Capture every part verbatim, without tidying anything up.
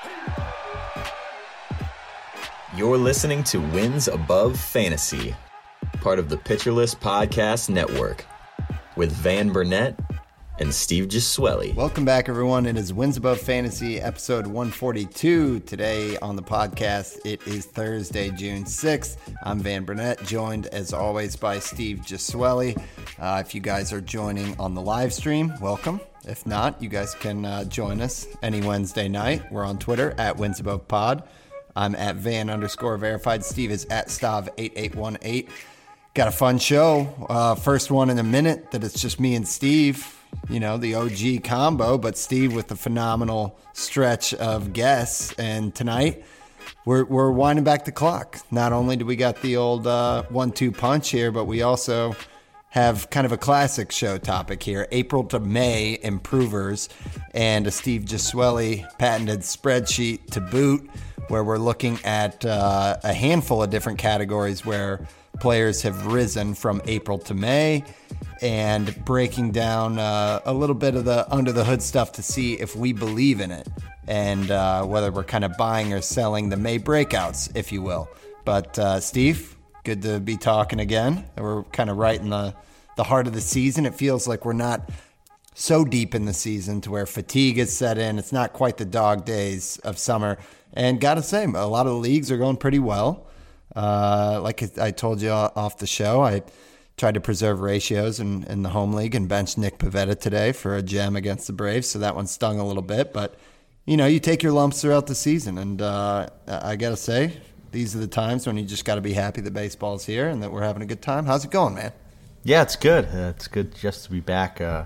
You're listening to Wins Above Fantasy, part of the Pitcher List Podcast Network, with Van Burnett and Steve Gesuele. Welcome back, everyone. It is Wins Above Fantasy, episode one forty-two. Today on the podcast, it is Thursday, June sixth. I'm Van Burnett, joined as always by Steve Gesuele. Uh, if you guys are joining on the live stream, welcome. If not, you guys can uh, join us any Wednesday night. We're on Twitter at Wins Above Pod. I'm at Van underscore verified. Steve is at Stav eight eight one eight. Got a fun show. Uh, first one in a minute that it's just me and Steve. You know, the O G combo, but Steve with the phenomenal stretch of guests. And tonight, we're we're winding back the clock. Not only do we got the old uh, one two punch here, but we also have kind of a classic show topic here. April to May improvers and a Steve Gesuele patented spreadsheet to boot, where we're looking at uh, a handful of different categories where players have risen from April to May, and breaking down uh, a little bit of the under the hood stuff to see if we believe in it, and uh, whether we're kind of buying or selling the May breakouts, if you will. But uh, Steve, good to be talking again. We're kind of right in the, the heart of the season. It feels like we're not so deep in the season to where fatigue is set in. It's not quite the dog days of summer. And got to say, a lot of the leagues are going pretty well. Uh, like I told you off the show, I tried to preserve ratios in, in the home league and benched Nick Pivetta today for a gem against the Braves. So that one stung a little bit. But, you know, you take your lumps throughout the season. And uh, I got to say, these are the times when you just got to be happy that baseball's here and that we're having a good time. How's it going, man? Yeah, it's good. Uh, it's good just to be back. Uh,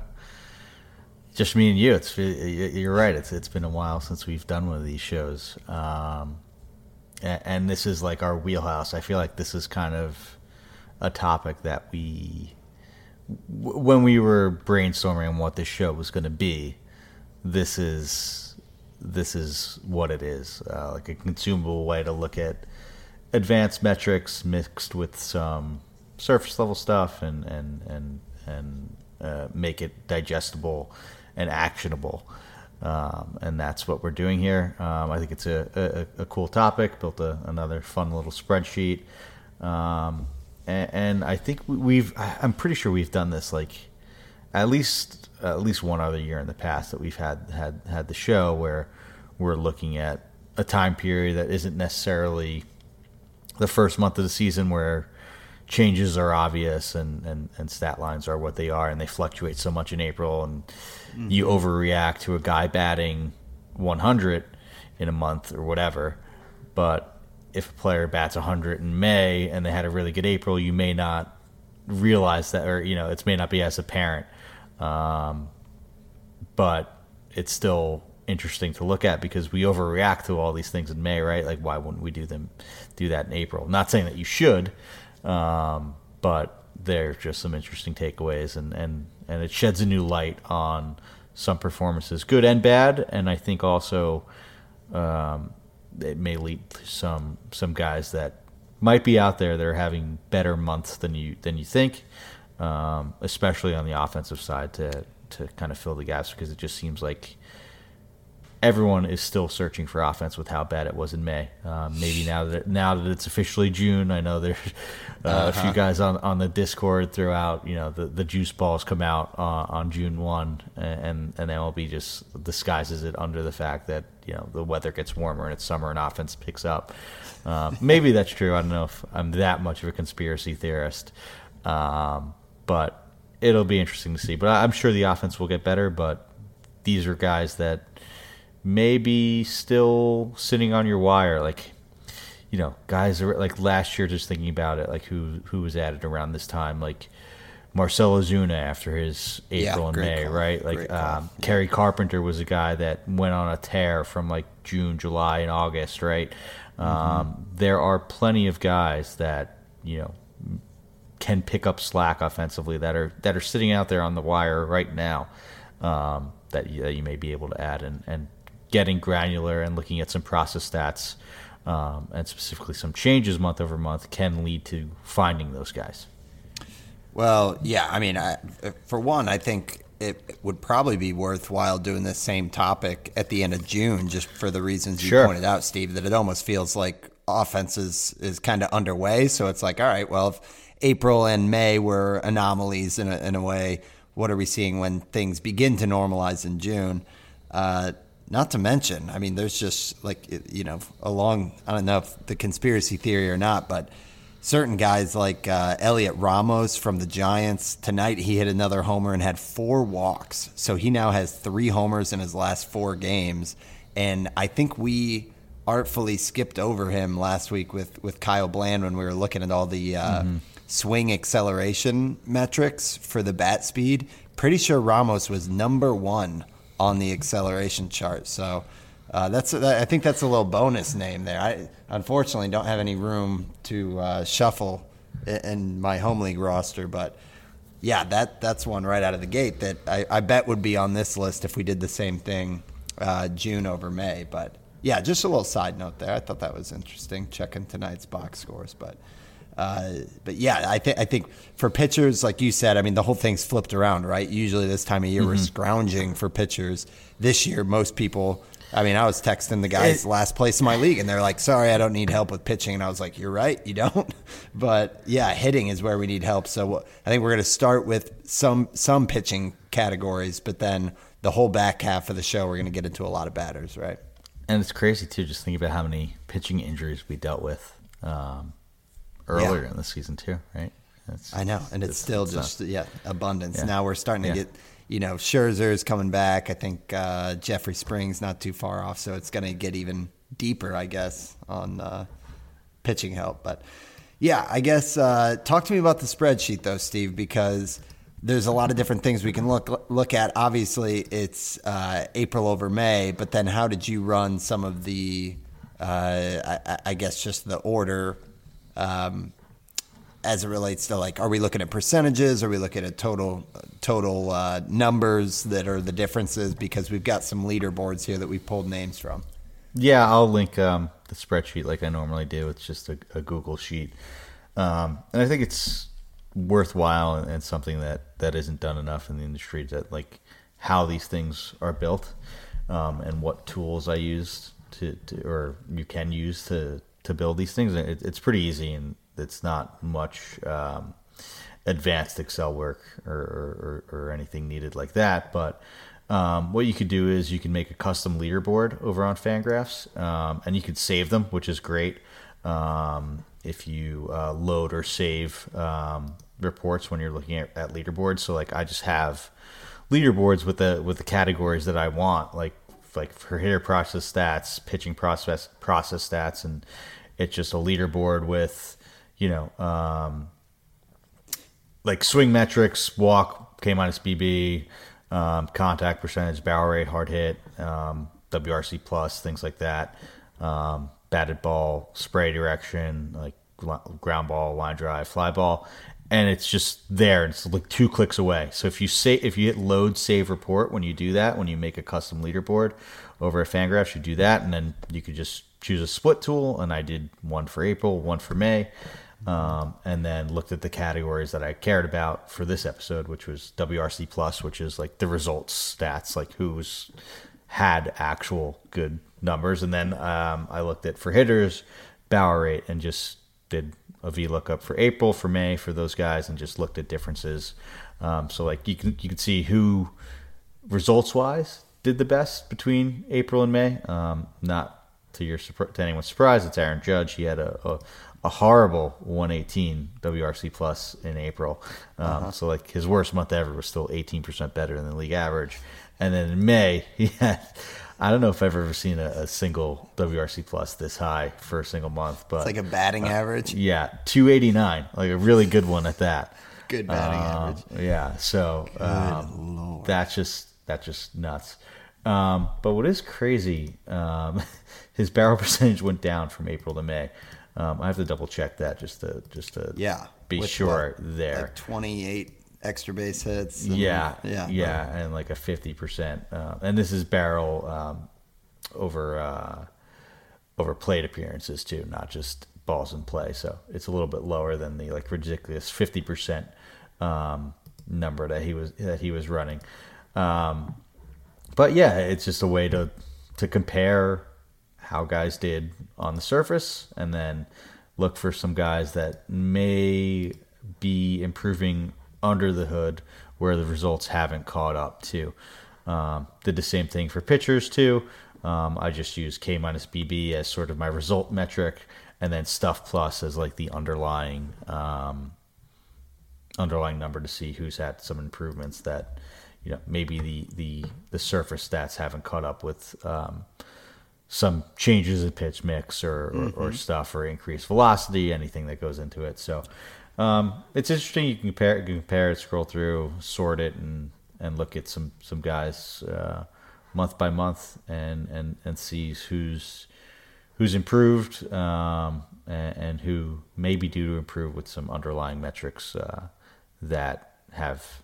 just me and you. It's you're right. It's it's been a while since we've done one of these shows, um, and, and this is like our wheelhouse. I feel like this is kind of a topic that we, w- when we were brainstorming on what this show was going to be, this is this is what it is. Uh, like a consumable way to look at advanced metrics mixed with some surface level stuff, and and and and uh, make it digestible and actionable, um, and that's what we're doing here. Um, I think it's a, a, a cool topic. Built a, another fun little spreadsheet, um, and, and I think we've. I'm pretty sure we've done this like at least at least one other year in the past that we've had had had the show where we're looking at a time period that isn't necessarily the first month of the season where changes are obvious and, and, and stat lines are what they are, and they fluctuate so much in April, and mm-hmm. you overreact to a guy batting one hundred in a month or whatever. But if a player bats one hundred in May and they had a really good April, you may not realize that, or, you know, it may not be as apparent. Um, but it's still interesting to look at because we overreact to all these things in May, right? Like, why wouldn't we do them, do that in April? I'm not saying that you should, Um, but there's just some interesting takeaways, and, and, and it sheds a new light on some performances, good and bad. And I think also um, it may lead to some some guys that might be out there that are having better months than you than you think, um, especially on the offensive side to to kind of fill the gaps, because it just seems like everyone is still searching for offense with how bad it was in May. Um, maybe now that now that it's officially June, I know there's uh, uh-huh. a few guys on, on the Discord throughout. You know, the, the juice balls come out uh, on June first, and and M L B just disguises it under the fact that, you know, the weather gets warmer and it's summer and offense picks up. Um, maybe that's true. I don't know if I'm that much of a conspiracy theorist, um, but it'll be interesting to see. But I'm sure the offense will get better. But these are guys that maybe still sitting on your wire, like, you know, guys are like last year, just thinking about it, like who who was added around this time, like Marcell Ozuna after his April yeah, and May, call. right? Like um, yeah. Kerry Carpenter was a guy that went on a tear from like June, July, and August, right? Mm-hmm. Um, there are plenty of guys that, you know, can pick up slack offensively that are that are sitting out there on the wire right now, um, that, you, that you may be able to add, and, and getting granular and looking at some process stats, um, and specifically some changes month over month can lead to finding those guys. Well, yeah, I mean, I, for one, I think it would probably be worthwhile doing this same topic at the end of June, just for the reasons you Sure. pointed out, Steve, that it almost feels like offense is, is kind of underway. So it's like, all right, well, if April and May were anomalies in a, in a way, what are we seeing when things begin to normalize in June? Uh, not to mention, I mean, there's just like, you know, along, I don't know if the conspiracy theory or not, but certain guys like uh, Elliot Ramos from the Giants, tonight he hit another homer and had four walks. So he now has three homers in his last four games. And I think we artfully skipped over him last week with, with Kyle Bland when we were looking at all the uh, mm-hmm. swing acceleration metrics for the bat speed. Pretty sure Ramos was number one on the acceleration chart. So uh, that's I think that's a little bonus name there. I unfortunately don't have any room to uh, shuffle in my home league roster, but yeah, that that's one right out of the gate that I, I bet would be on this list if we did the same thing uh, June over May. But yeah, just a little side note there. I thought that was interesting, checking tonight's box scores. But uh, but yeah, I think I think for pitchers, like you said, I mean the whole thing's flipped around, right? Usually this time of year mm-hmm. we're scrounging for pitchers. This year, most people. I mean, I was texting the guys it, last place in my league, and they're like, sorry, I don't need help with pitching. And I was like, you're right, you don't. But, yeah, hitting is where we need help. So I think we're going to start with some some pitching categories, but then the whole back half of the show, we're going to get into a lot of batters, right? And it's crazy, too, just think about how many pitching injuries we dealt with um, earlier yeah. in the season, too, right? It's, I know, and it's, it's still it's just, not, yeah, abundance. Yeah. Now we're starting to yeah. get – you know, Scherzer's coming back. I think uh, Jeffrey Springs not too far off, so it's going to get even deeper, I guess, on uh, pitching help. But, yeah, I guess uh, talk to me about the spreadsheet, though, Steve, because there's a lot of different things we can look look at. Obviously, it's uh, April over May, but then how did you run some of the, uh, I, I guess, just the order um as it relates to, like, are we looking at percentages? Are we looking at total total uh, numbers that are the differences? Because we've got some leaderboards here that we pulled names from. Yeah, I'll link um, the spreadsheet like I normally do. It's just a, a Google sheet. Um, and I think it's worthwhile and, and something that, that isn't done enough in the industry, that like how these things are built um, and what tools I use to, to or you can use to, to build these things. It, it's pretty easy, and it's not much um, advanced Excel work or, or, or anything needed like that. But um, what you could do is you can make a custom leaderboard over on Fangraphs, um, and you could save them, which is great um, if you uh, load or save um, reports when you're looking at, at leaderboards. So like I just have leaderboards with the with the categories that I want, like like for hitter process stats, pitching process process stats, and it's just a leaderboard with, you know, um, like swing metrics, walk, K minus B B, um, contact percentage, barrel rate, hard hit, um, W R C plus, things like that, um, batted ball, spray direction, like ground ball, line drive, fly ball, and it's just there. It's like two clicks away. So if you say if you hit load save report when you do that, when you make a custom leaderboard over at Fangraphs, you do that, and then you could just choose a split tool. And I did one for April, one for May. Um, and then looked at the categories that I cared about for this episode, which was W R C plus, which is like the results stats, like who's had actual good numbers. And then um, I looked at for hitters, barrel rate, and just did a VLOOKUP for April, for May, for those guys, and just looked at differences. Um, so like you can you can see who results wise did the best between April and May. Um, not to your to anyone's surprise, it's Aaron Judge. He had a, a a horrible one eighteen W R C plus in April. Um, uh-huh. So like his worst month ever was still eighteen percent better than the league average. And then in May, he had, I don't know if I've ever seen a, a single W R C plus this high for a single month, but it's like a batting uh, average. Yeah. two eighty-nine, like a really good one at that. Good batting um, average. Yeah. So um, that's just, that's just nuts. Um, but what is crazy, um, his barrel percentage went down from April to May. Um, I have to double check that just to just to yeah, be sure what, there. Like twenty-eight extra base hits. And, yeah, yeah, yeah, and like a fifty percent. Uh, and this is barrel um, over uh, over plate appearances too, not just balls in play. So it's a little bit lower than the like ridiculous fifty percent um, number that he was that he was running. Um, but yeah, it's just a way to to compare how guys did on the surface, and then look for some guys that may be improving under the hood where the results haven't caught up to. Um, did the same thing for pitchers too. Um, I just use K minus B B as sort of my result metric, and then Stuff Plus as like the underlying um, underlying number to see who's had some improvements that, you know, maybe the the, the surface stats haven't caught up with um, some changes in pitch mix or, or, mm-hmm. or stuff, or increased velocity, anything that goes into it. So um, it's interesting. You can compare, you can compare it, scroll through, sort it, and and look at some some guys uh, month by month, and, and, and see who's who's improved um, and, and who may be due to improve with some underlying metrics uh, that have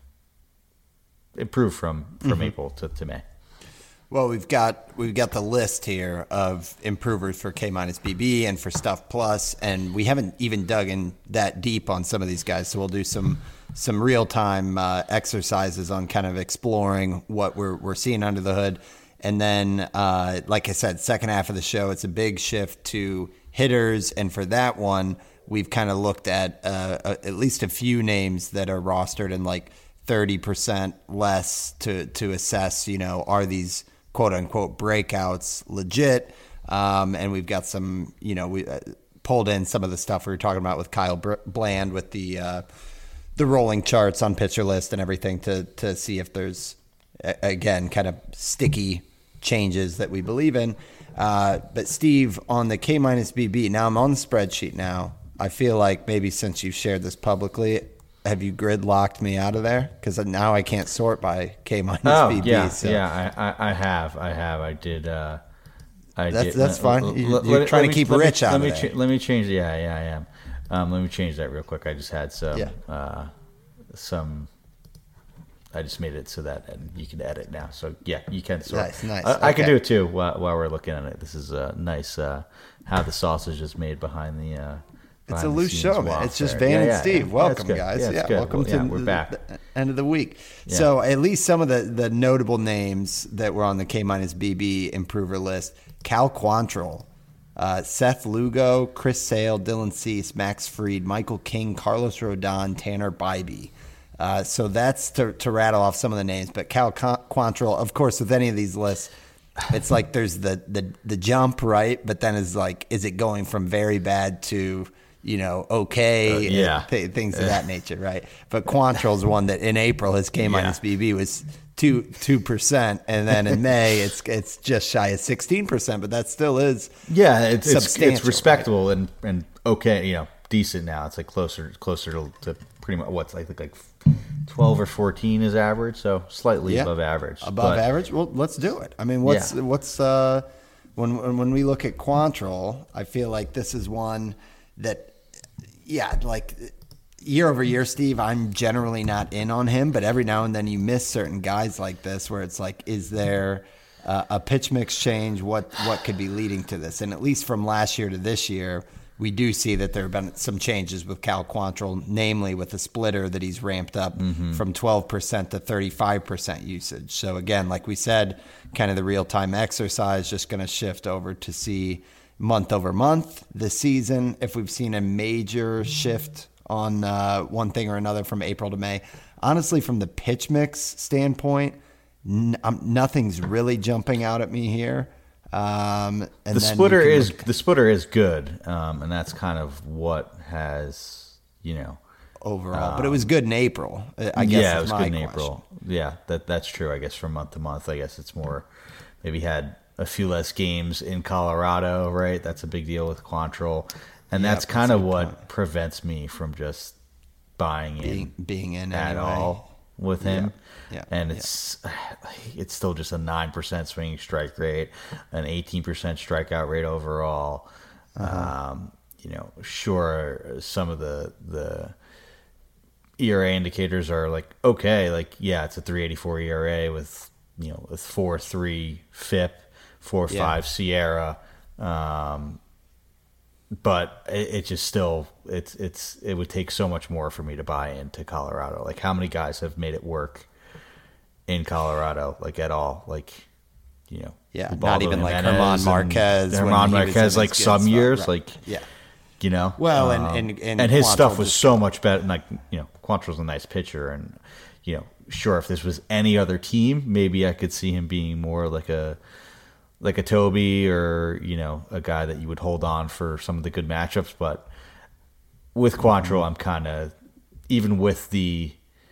improved from from mm-hmm. April to, to May. Well, we've got we've got the list here of improvers for K minus B B and for Stuff Plus, and we haven't even dug in that deep on some of these guys. So we'll do some some real time uh, exercises on kind of exploring what we're we're seeing under the hood, and then uh, like I said, second half of the show, it's a big shift to hitters, and for that one, we've kind of looked at uh, at least a few names that are rostered in like thirty percent less to to assess. You know, are these quote unquote breakouts legit? Um, and we've got some, you know, we uh, pulled in some of the stuff we were talking about with Kyle Bland with the uh, the rolling charts on Pitcher List and everything to to see if there's, again, kind of sticky changes that we believe in. Uh, but Steve, on the K minus B B, now I'm on the spreadsheet now. I feel like maybe since you've shared this publicly, have you grid locked me out of there? Because now I can't sort by K minus oh, B B. Yeah, so. yeah, I, I, I have, I have, I did. Uh, I that's did. that's uh, fine. L- You're l- let, trying let to me, keep let Rich me, out let of me there. Cha- let me change. Yeah, yeah, I am. Um, let me change that real quick. I just had some. Yeah. Uh, some. I just made it so that and you can edit now. So yeah, you can sort. Nice, nice. I, okay. I can do it too while, while we're looking at it. This is a nice uh, how the sausage is made behind the. Uh, It's a loose show, man. It's just Van yeah, and yeah, Steve. yeah, Welcome, yeah, guys. Yeah, yeah good. welcome well, to yeah, we're the, back. the end of the week. Yeah. So at least some of the, the notable names that were on the K minus B B improver list: Cal Quantrill, uh, Seth Lugo, Chris Sale, Dylan Cease, Max Fried, Michael King, Carlos Rodon, Tanner Bybee. Uh, so that's to, to rattle off some of the names. But Cal Quantrill, of course, with any of these lists, it's like there's the, the, the jump, right? But then it's like, is it going from very bad to, you know, okay, uh, yeah. th- things of that nature, right? But Quantrill's one that in April his K minus B B was two two percent, and then in May it's it's just shy of sixteen percent, but that still is yeah, it's it's, it's respectable, right? and and okay, you know, decent now. It's like closer closer to, to pretty much what's like like twelve or fourteen is average, so slightly yeah. above average. Above but, average. Well, let's do it. I mean, what's yeah. what's uh, when when we look at Quantrill, I feel like this is one that. Yeah, like year over year, Steve, I'm generally not in on him, but every now and then you miss certain guys like this where it's like, is there uh, a pitch mix change? What what could be leading to this? And at least from last year to this year, we do see that there have been some changes with Cal Quantrill, namely with the splitter that he's ramped up mm-hmm. from twelve percent to thirty-five percent usage. So again, like we said, kind of the real-time exercise, just going to shift over to see month over month this season if we've seen a major shift on uh, one thing or another from April to May. Honestly, from the pitch mix standpoint, n- um, nothing's really jumping out at me here. Um, and the splitter is look- the splitter is good, um, and that's kind of what has you know overall. Um, but it was good in April. I guess yeah, is it was my good in question. April. Yeah, that that's true. I guess from month to month, I guess it's more maybe had a few less games in Colorado, right? That's a big deal with Quantrill, and Yeah, that's kind of what point. prevents me from just buying Being, in being in at anyway. all with him. Yeah, yeah, and it's it's still just a nine percent swinging strike rate, an eighteen percent strikeout rate overall. Uh-huh. Um, you know, sure, some of the the E R A indicators are like okay, like yeah, it's a three eighty-four E R A with you know with four three F I P, four five yeah. Sierra, um, but it, it just still it's it's it would take so much more for me to buy into Colorado. Like how many guys have made it work in Colorado, like at all, like you know, yeah, Ubaldo not even like Jimenez Herman Marquez, and when Herman he was Marquez, in like his some good years, spot, right. like yeah. You know, well, um, and and and, and his Quantrill stuff was just, so much better. And like you know, Quantrill's a nice pitcher, and you know, sure, if this was any other team, maybe I could see him being more like a like a Toby or you know, a guy that you would hold on for some of the good matchups. But with Quantrill, mm-hmm. I'm kind of even with the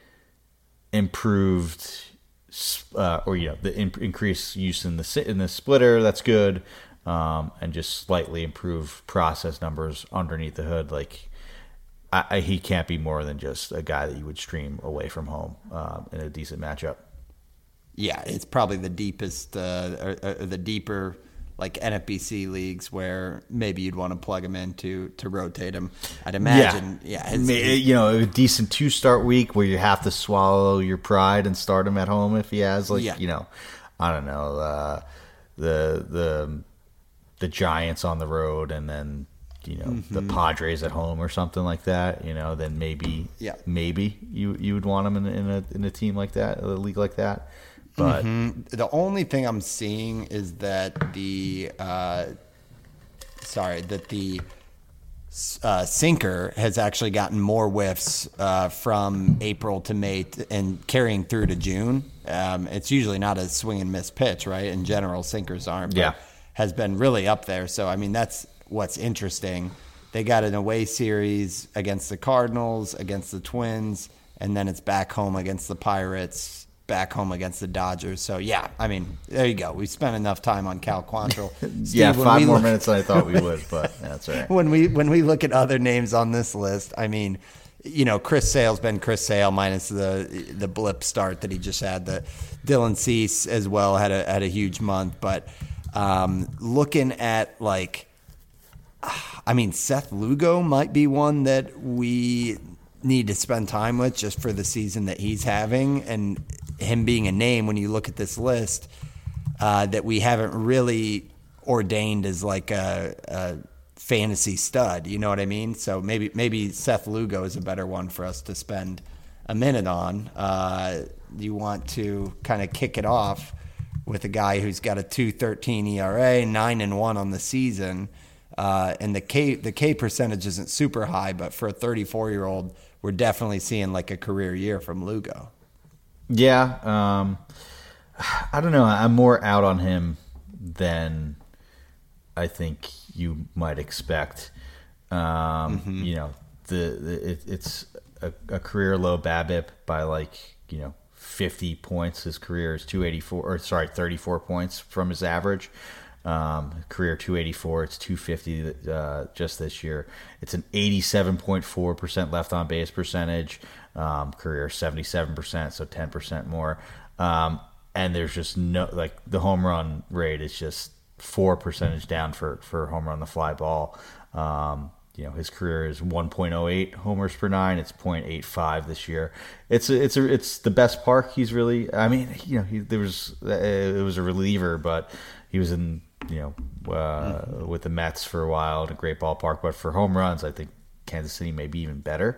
improved uh, or you know the in- increased use in the in the splitter. That's good. Um, and just slightly improve process numbers underneath the hood. Like I, I, he can't be more than just a guy that you would stream away from home um, in a decent matchup. Yeah, it's probably the deepest, uh, or, or the deeper like N F B C leagues where maybe you'd want to plug him in to, to rotate him. I'd imagine, yeah, yeah his, his, you know, a decent two start week where you have to swallow your pride and start him at home if he has like yeah. you know, I don't know uh, the the. the Giants on the road and then, you know, mm-hmm. the Padres at home or something like that, you know, then maybe, yeah. maybe you, you would want him in, in a, in a team like that, a league like that. But mm-hmm. the only thing I'm seeing is that the, uh, sorry, that the uh, sinker has actually gotten more whiffs uh, from April to May t- and carrying through to June. Um, it's usually not a swing and miss pitch, right? In general, sinkers aren't. But yeah. has been really up there. So, I mean, that's what's interesting. They got an away series against the Cardinals, against the Twins, and then it's back home against the Pirates, back home against the Dodgers. So, yeah, I mean, there you go. We spent enough time on Cal Quantrill. Steve, yeah, five more look, minutes than I thought we would, but that's all right. When we, when we look at other names on this list, I mean, you know, Chris Sale's been Chris Sale minus the the blip start that he just had. The Dylan Cease as well had a had a huge month, but – Um, looking at like, I mean, Seth Lugo might be one that we need to spend time with just for the season that he's having, and him being a name when you look at this list uh, that we haven't really ordained as like a, a fantasy stud. You know what I mean? So maybe maybe Seth Lugo is a better one for us to spend a minute on. Uh, you want to kind of kick it off with a guy who's got a two thirteen E R A, nine and one on the season, uh, and the K the K percentage isn't super high, but for a thirty-four year old, we're definitely seeing like a career year from Lugo. Yeah, um, I don't know. I'm more out on him than I think you might expect. Um, mm-hmm. You know, the, the it, it's a, a career low BABIP by like you know. fifty points. His career is two eighty-four, or sorry, thirty-four points from his average. Um, career two eighty-four. It's two fifty uh, just this year. It's an eighty-seven point four percent left on base percentage. Um, career seventy-seven percent, so ten percent more. Um, and there's just no like the home run rate is just four percentage down for for home run the fly ball. Um, You know, his career is one point oh eight homers per nine. It's point eight five this year. It's a, it's a, it's the best park. He's really. I mean, you know, he, there was it was a reliever, but he was in you know uh, mm-hmm. with the Mets for a while in a great ballpark. But for home runs, I think Kansas City may be even better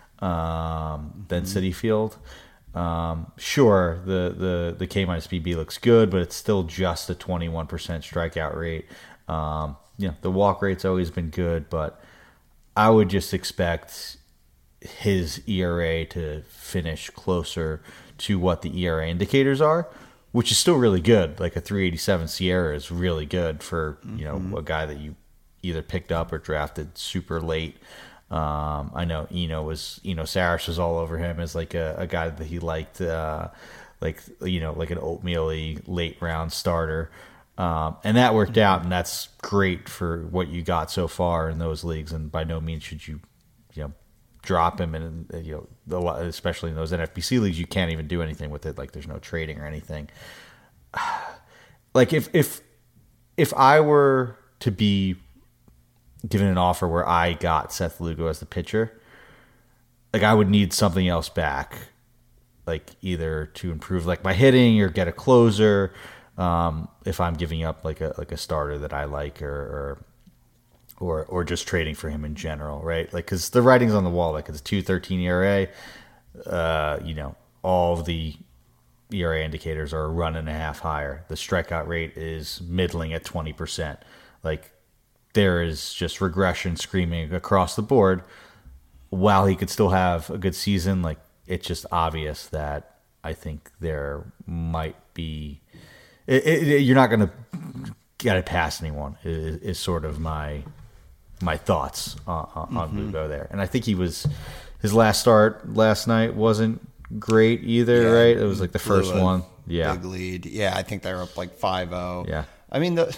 um, than mm-hmm. Citi Field. Um, sure, the the the K minus B B looks good, but it's still just a twenty-one percent strikeout rate. Um, you know, the walk rate's always been good, but I would just expect his E R A to finish closer to what the E R A indicators are, which is still really good. Like a three eighty-seven Sierra is really good for, you know, mm-hmm. a guy that you either picked up or drafted super late. Um, I know Eno was, Eno Saris was all over him as like a, a guy that he liked, uh, like, you know, like an oatmeal-y late round starter. Um, and that worked out, and that's great for what you got so far in those leagues. And by no means should you, you know, drop him. And you know, especially in those N F B C leagues, you can't even do anything with it. Like there's no trading or anything. Like if if if I were to be given an offer where I got Seth Lugo as the pitcher, like I would need something else back, like either to improve like my hitting or get a closer. Um, if I'm giving up like a like a starter that I like, or or or, or just trading for him in general, right? Like, because the writing's on the wall. Like it's a two thirteen E R A. Uh, you know, all of the E R A indicators are a run and a half higher. The strikeout rate is middling at twenty percent. Like, there is just regression screaming across the board. While he could still have a good season, like, it's just obvious that I think there might be it, it, you're not going to get it past anyone is, is sort of my my thoughts on, on mm-hmm. Lugo there. And I think he was his last start last night wasn't great either, yeah, right? It was like the first one. Yeah. Big lead. Yeah, I think they were up like five oh. Yeah. I mean, the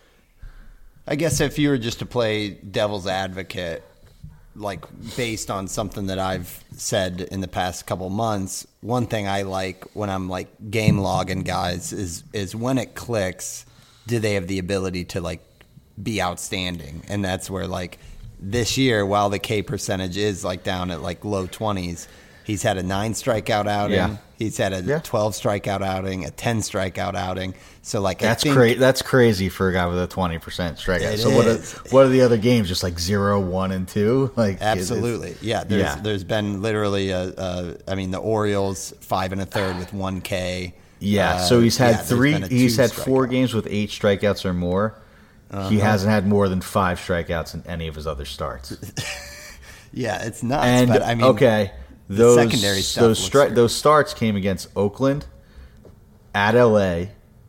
I guess if you were just to play devil's advocate, like based on something that I've said in the past couple months, one thing I like when I'm like game logging guys is is when it clicks, do they have the ability to like be outstanding? And that's where like this year, while the K percentage is like down at like low twenties, he's had a nine strikeout outing. Yeah. He's had a yeah. twelve strikeout outing, a ten strikeout outing. So like that's I think, crazy. That's crazy for a guy with a twenty percent strikeout. It so is. what are what are the other games? Just like zero, one, and two. Like absolutely, yeah. There's yeah. there's been literally a, a I mean the Orioles five and a third with one K. Yeah. Uh, so he's had yeah, three. He's had four strikeout. games with eight strikeouts or more. Uh-huh. He hasn't had more than five strikeouts in any of his other starts. Yeah, it's nuts. And but I mean, okay, those secondary stuff those stri- those starts came against Oakland, at L A,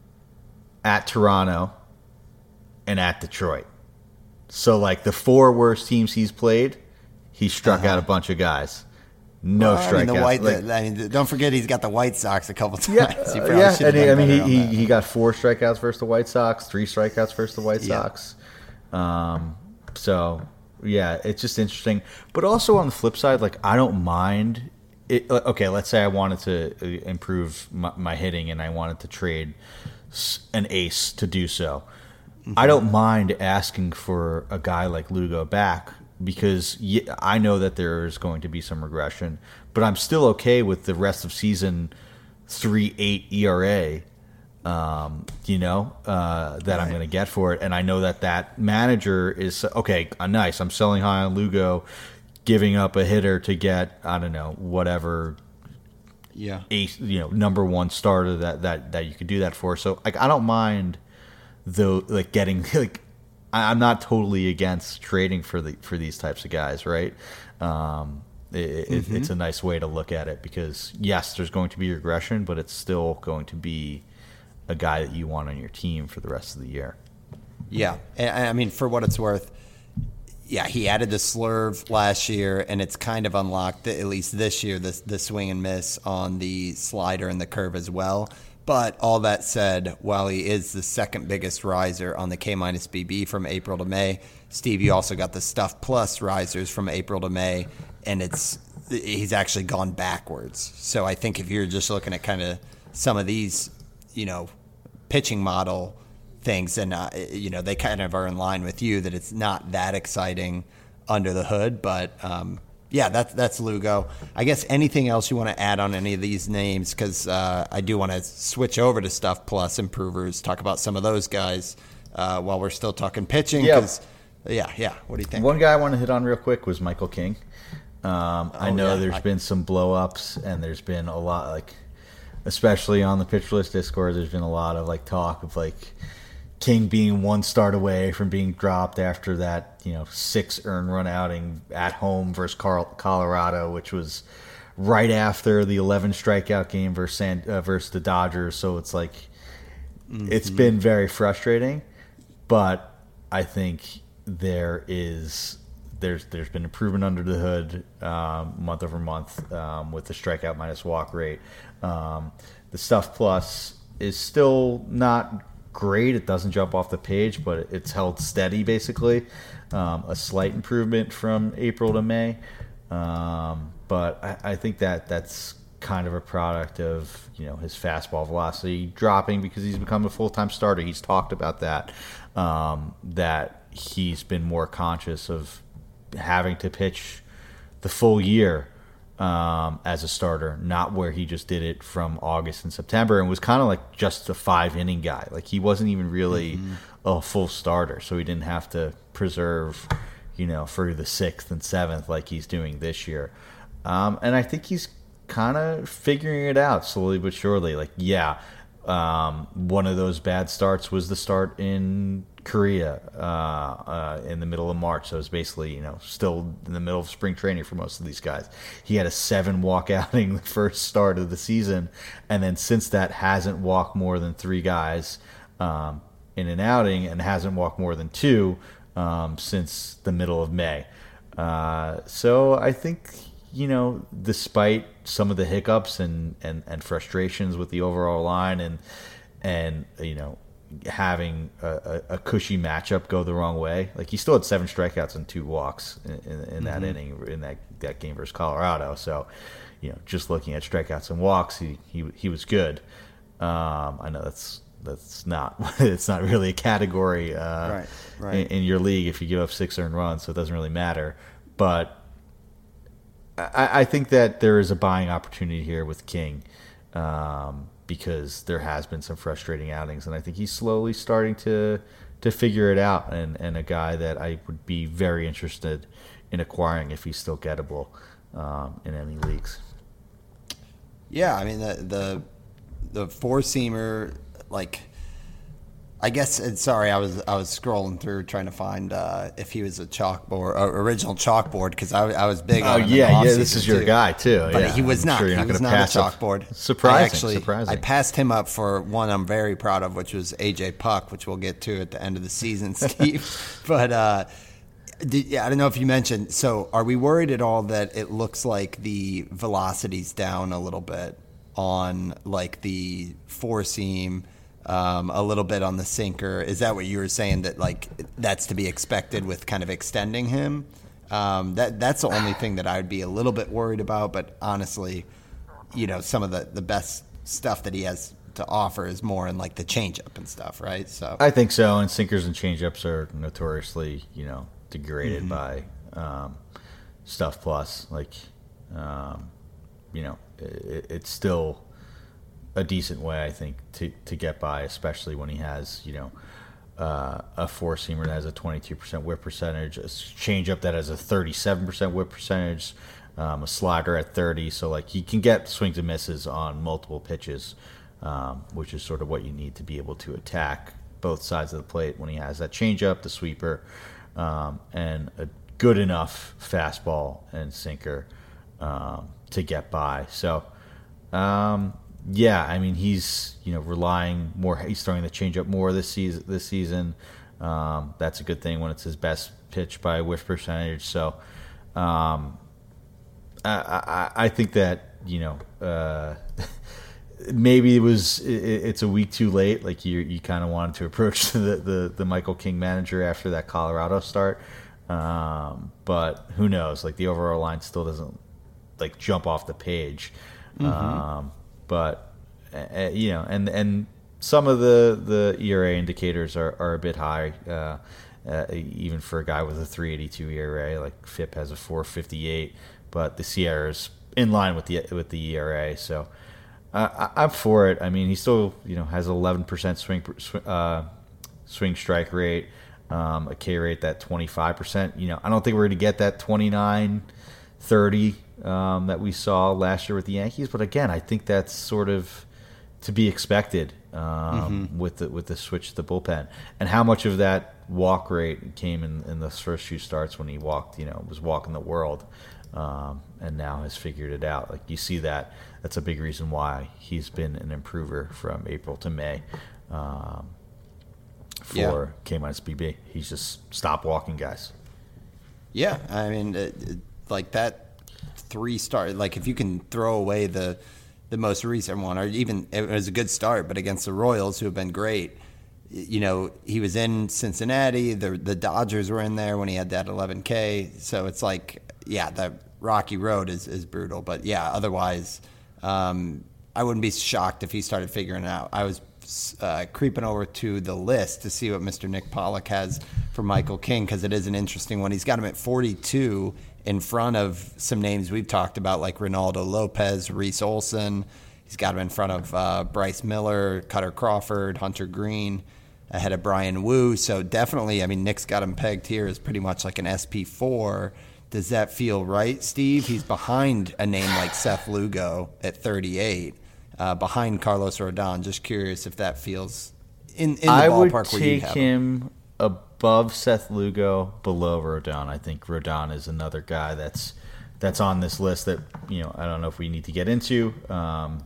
at Toronto, and at Detroit. So like the four worst teams he's played, he struck uh-huh. out a bunch of guys. No well, strikeouts. I mean, the White, like, the, I mean, don't forget he's got the White Sox a couple times. Yeah, he uh, yeah. And he, I mean, he he, that. he got four strikeouts versus the White Sox, three strikeouts versus the White yeah. Sox. Um, so yeah, it's just interesting. But also on the flip side, like I don't mind. It, okay, let's say I wanted to improve my, my hitting and I wanted to trade an ace to do so. Mm-hmm. I don't mind asking for a guy like Lugo back because I know that there's going to be some regression, but I'm still okay with the rest of season three eight E R A, um, you know, uh, that right. I'm going to get for it. And I know that that manager is, okay, uh, nice, I'm selling high on Lugo, giving up a hitter to get, I don't know, whatever yeah, ace, you know, number one starter that, that, that you could do that for. So, like, I don't mind, though, like, getting, like, I'm not totally against trading for the for these types of guys, right? Um, it, mm-hmm. It's a nice way to look at it because, yes, there's going to be regression, but it's still going to be a guy that you want on your team for the rest of the year. Yeah, and I mean, for what it's worth, yeah, he added the slurve last year, and it's kind of unlocked, at least this year, the, the swing and miss on the slider and the curve as well. But all that said, while he is the second biggest riser on the K-minus B B from April to May, Steve, you also got the Stuff Plus risers from April to May, and it's he's actually gone backwards. So I think if you're just looking at kind of some of these, you know, pitching model things, and uh, you know, they kind of are in line with you that it's not that exciting under the hood, but um, yeah, that's that's Lugo. I guess anything else you want to add on any of these names? Because uh, I do want to switch over to Stuff Plus improvers, talk about some of those guys uh, while we're still talking pitching. Yeah. yeah, yeah. What do you think? One guy I want to hit on real quick was Michael King. Um, oh, I know yeah. there's I, been some blow-ups, and there's been a lot, like, especially on the Pitcher List Discord, there's been a lot of like talk of like King being one start away from being dropped after that, you know, six earned run outing at home versus Colorado, which was right after the eleven strikeout game versus San, uh, versus the Dodgers. So it's like mm-hmm. it's been very frustrating, but I think there is there's there's been improvement under the hood um, month over month um, with the strikeout minus walk rate. Um, the Stuff Plus is still not great. It doesn't jump off the page, but it's held steady basically. Um, a slight improvement from April to May, um, but I, I think that that's kind of a product of, you know, his fastball velocity dropping because he's become a full-time starter. He's talked about that, um, that he's been more conscious of having to pitch the full year um, as a starter, not where he just did it from August and September and was kind of like just a five-inning guy. Like he wasn't even really mm-hmm. a full starter, so he didn't have to preserve, you know, for the sixth and seventh like he's doing this year. Um, and I think he's kind of figuring it out slowly but surely. Like, yeah, um, one of those bad starts was the start in Korea uh, uh, in the middle of March. So it was basically, you know, still in the middle of spring training for most of these guys. He had a seven walk outing the first start of the season, and then since that hasn't walked more than three guys um, in an outing, and hasn't walked more than two um, since the middle of May. Uh, so I think, you know, despite some of the hiccups and, and, and frustrations with the overall line and and you know, having a, a, a cushy matchup go the wrong way, like he still had seven strikeouts and two walks in, in, in that mm-hmm. inning in that, that game versus Colorado. So, you know, just looking at strikeouts and walks, he he, he was good. Um, I know that's that's not it's not really a category uh, right, right. In, in your league if you give up six earned runs, so it doesn't really matter. But I, I think that there is a buying opportunity here with King. Um, because there has been some frustrating outings, and I think he's slowly starting to to figure it out, and, and a guy that I would be very interested in acquiring if he's still gettable um, in any leagues. Yeah, I mean, the the, the four-seamer, like, I guess, and sorry, I was I was scrolling through trying to find uh, if he was a chalkboard, uh, original chalkboard, because I, I was big on oh, him. yeah, yeah, this is your too. guy, too. But yeah, he was I'm not. Sure he not was not a chalkboard. Surprising, I actually, surprising. I passed him up for one I'm very proud of, which was A J Puck, which we'll get to at the end of the season, Steve. but uh, did, yeah, I don't know if you mentioned, so are we worried at all that it looks like the velocity's down a little bit on, like, the four-seam, Um, a little bit on the sinker? Is that what you were saying, that like that's to be expected with kind of extending him? Um, that that's the only thing that I would be a little bit worried about. But honestly, you know, some of the, the best stuff that he has to offer is more in like the changeup and stuff, right? So I think so. And sinkers and changeups are notoriously, you know, degraded mm-hmm. by um, Stuff Plus. Like, um, you know, it, it's still a decent way, I think, to, to get by, especially when he has, you know, uh, a four-seamer that has a twenty-two percent whip percentage, a changeup that has a thirty-seven percent whip percentage, um, a slider at thirty. So, like, he can get swings and misses on multiple pitches, um, which is sort of what you need to be able to attack both sides of the plate when he has that changeup, the sweeper, um, and a good enough fastball and sinker um, to get by. So, um, yeah, I mean, he's, you know, relying more. He's throwing the changeup more this season. This season, um, that's a good thing when it's his best pitch by whiff percentage. So, um, I, I, I think that, you know, uh, maybe it was it, it's a week too late. Like you, you kind of wanted to approach the, the the Michael King manager after that Colorado start, um, but who knows? Like the overall line still doesn't like jump off the page. Mm-hmm. Um, But uh, you know, and and some of the, the E R A indicators are, are a bit high, uh, uh, even for a guy with a three eighty-two E R A. Like F I P has a four fifty-eight, but the Sierra's in line with the with the E R A. So uh, I'm for it. I mean, he still, you know, has eleven percent swing uh, swing strike rate, um, a K rate that twenty-five percent. You know, I don't think we're going to get that twenty-nine thirty Um, that we saw last year with the Yankees, but again, I think that's sort of to be expected um, mm-hmm. with the with the switch to the bullpen. And how much of that walk rate came in, in the first few starts when he walked, you know, was walking the world, um, and now has figured it out. Like you see that, that's a big reason why he's been an improver from April to May um, for yeah. K minus B B. He's just stopped walking guys. Yeah, I mean, it, it, like that. Three star, like if you can throw away the the most recent one, or even it was a good start, but against the Royals, who have been great. You know, he was in Cincinnati. The the Dodgers were in there when he had that eleven K. So it's like, yeah, that rocky road is, is brutal. But yeah, otherwise, um, I wouldn't be shocked if he started figuring it out. I was uh, creeping over to the list to see what Mister Nick Pollack has for Michael King, because it is an interesting one. He's got him at forty-two. In front of some names we've talked about, like Ronaldo Lopez, Reese Olson. He's got him in front of uh, Bryce Miller, Cutter Crawford, Hunter Green, ahead of Brian Wu. So definitely, I mean, Nick's got him pegged here as pretty much like an S P four. Does that feel right, Steve? He's behind a name like Seth Lugo at thirty-eight, uh, behind Carlos Rodon. Just curious if that feels in, in the I ballpark would where you take have him. him above Seth Lugo, below Rodon. I think Rodon is another guy that's that's on this list that, you know, I don't know if we need to get into, um,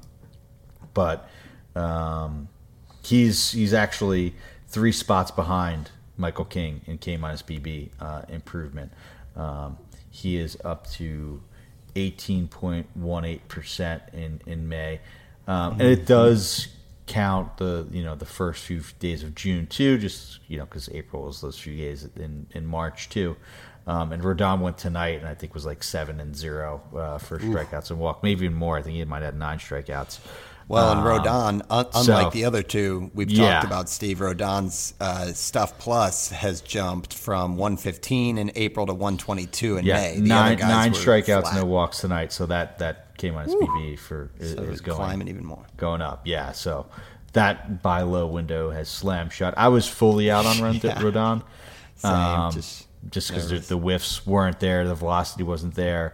but um, he's he's actually three spots behind Michael King in K minus B B uh, improvement. Um, he is up to eighteen point one eight percent in in May, um, and it does count the you know the first few days of June too, just you know because April was those few days in in March too. Um, and Rodon went tonight, and I think was like seven and zero uh, for strikeouts and walk, maybe even more. I think he might have nine strikeouts. Well, and Um, Rodon, un- unlike so- the other two we've Yeah. talked about, Steve, Rodon's uh, Stuff Plus has jumped from one fifteen in April to one twenty-two in Yeah, May. The nine other guys nine were strikeouts, flat. no walks tonight. So that that K minus B B for is, So is it's going climbing even more. going up. Yeah, so that buy low window has slammed shut. I was fully out on Rod- Yeah. Rodon, Same, um, just just because the, nervous. the whiffs weren't there, the velocity wasn't there,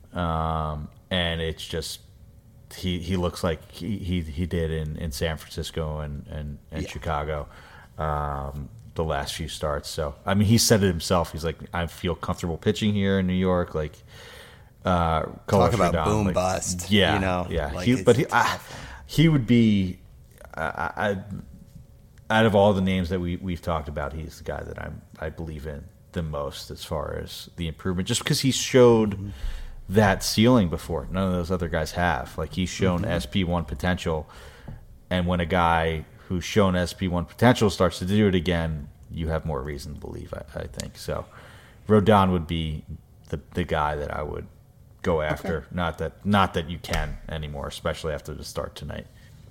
um, and it's just he he looks like he he, he did in, in San Francisco and and, and Yeah. Chicago. Um, the last few starts. So I mean, he said it himself. He's like, I feel comfortable pitching here in New York. Like, uh, Talk about Rodon, boom like, bust. Yeah, you know, yeah. like he, it's but he, a I, tough one. he would be, I, I, out of all the names that we we've talked about, he's the guy that I'm I believe in the most as far as the improvement, just because he showed Mm-hmm. that ceiling before. None of those other guys have. Like he's shown Mm-hmm. S P one potential, and when a guy who's shown S P one potential starts to do it again, you have more reason to believe. I, I think so. Rodon would be the the guy that I would go after. Okay. Not that not that you can anymore, especially after the start tonight.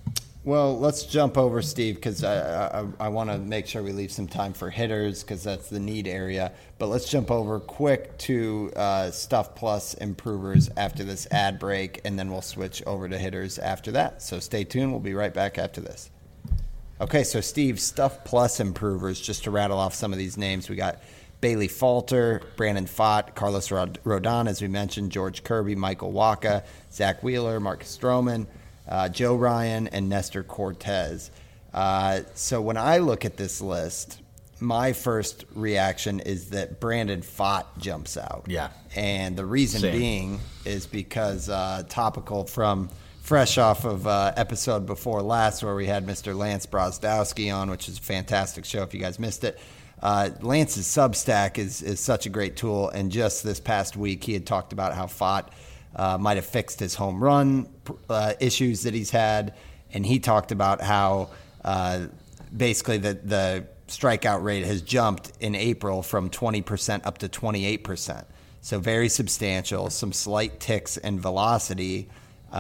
Well, let's jump over, Steve, because I, I, I want to make sure we leave some time for hitters because that's the need area. But let's jump over quick to uh, Stuff Plus improvers after this ad break, and then we'll switch over to hitters after that. So stay tuned. We'll be right back after this. Okay, so Steve, Stuff Plus improvers, just to rattle off some of these names. We got Bailey Falter, Brandon Pfaadt, Carlos Rod- Rodon, as we mentioned, George Kirby, Michael Wacha, Zach Wheeler, Marcus Stroman, Uh, Joe Ryan, and Nestor Cortez. Uh, so when I look at this list, my first reaction is that Brandon Pfaadt jumps out. Yeah. And the reason Same. being is because uh, topical from fresh off of uh, episode before last where we had Mister Lance Brozdowski on, which is a fantastic show if you guys missed it. Uh, Lance's Substack is, is such a great tool, and just this past week he had talked about how Pfaadt Uh, might have fixed his home run uh, issues that he's had, and he talked about how uh, basically the, the strikeout rate has jumped in April from twenty percent up to twenty-eight percent. So very substantial, some slight ticks in velocity.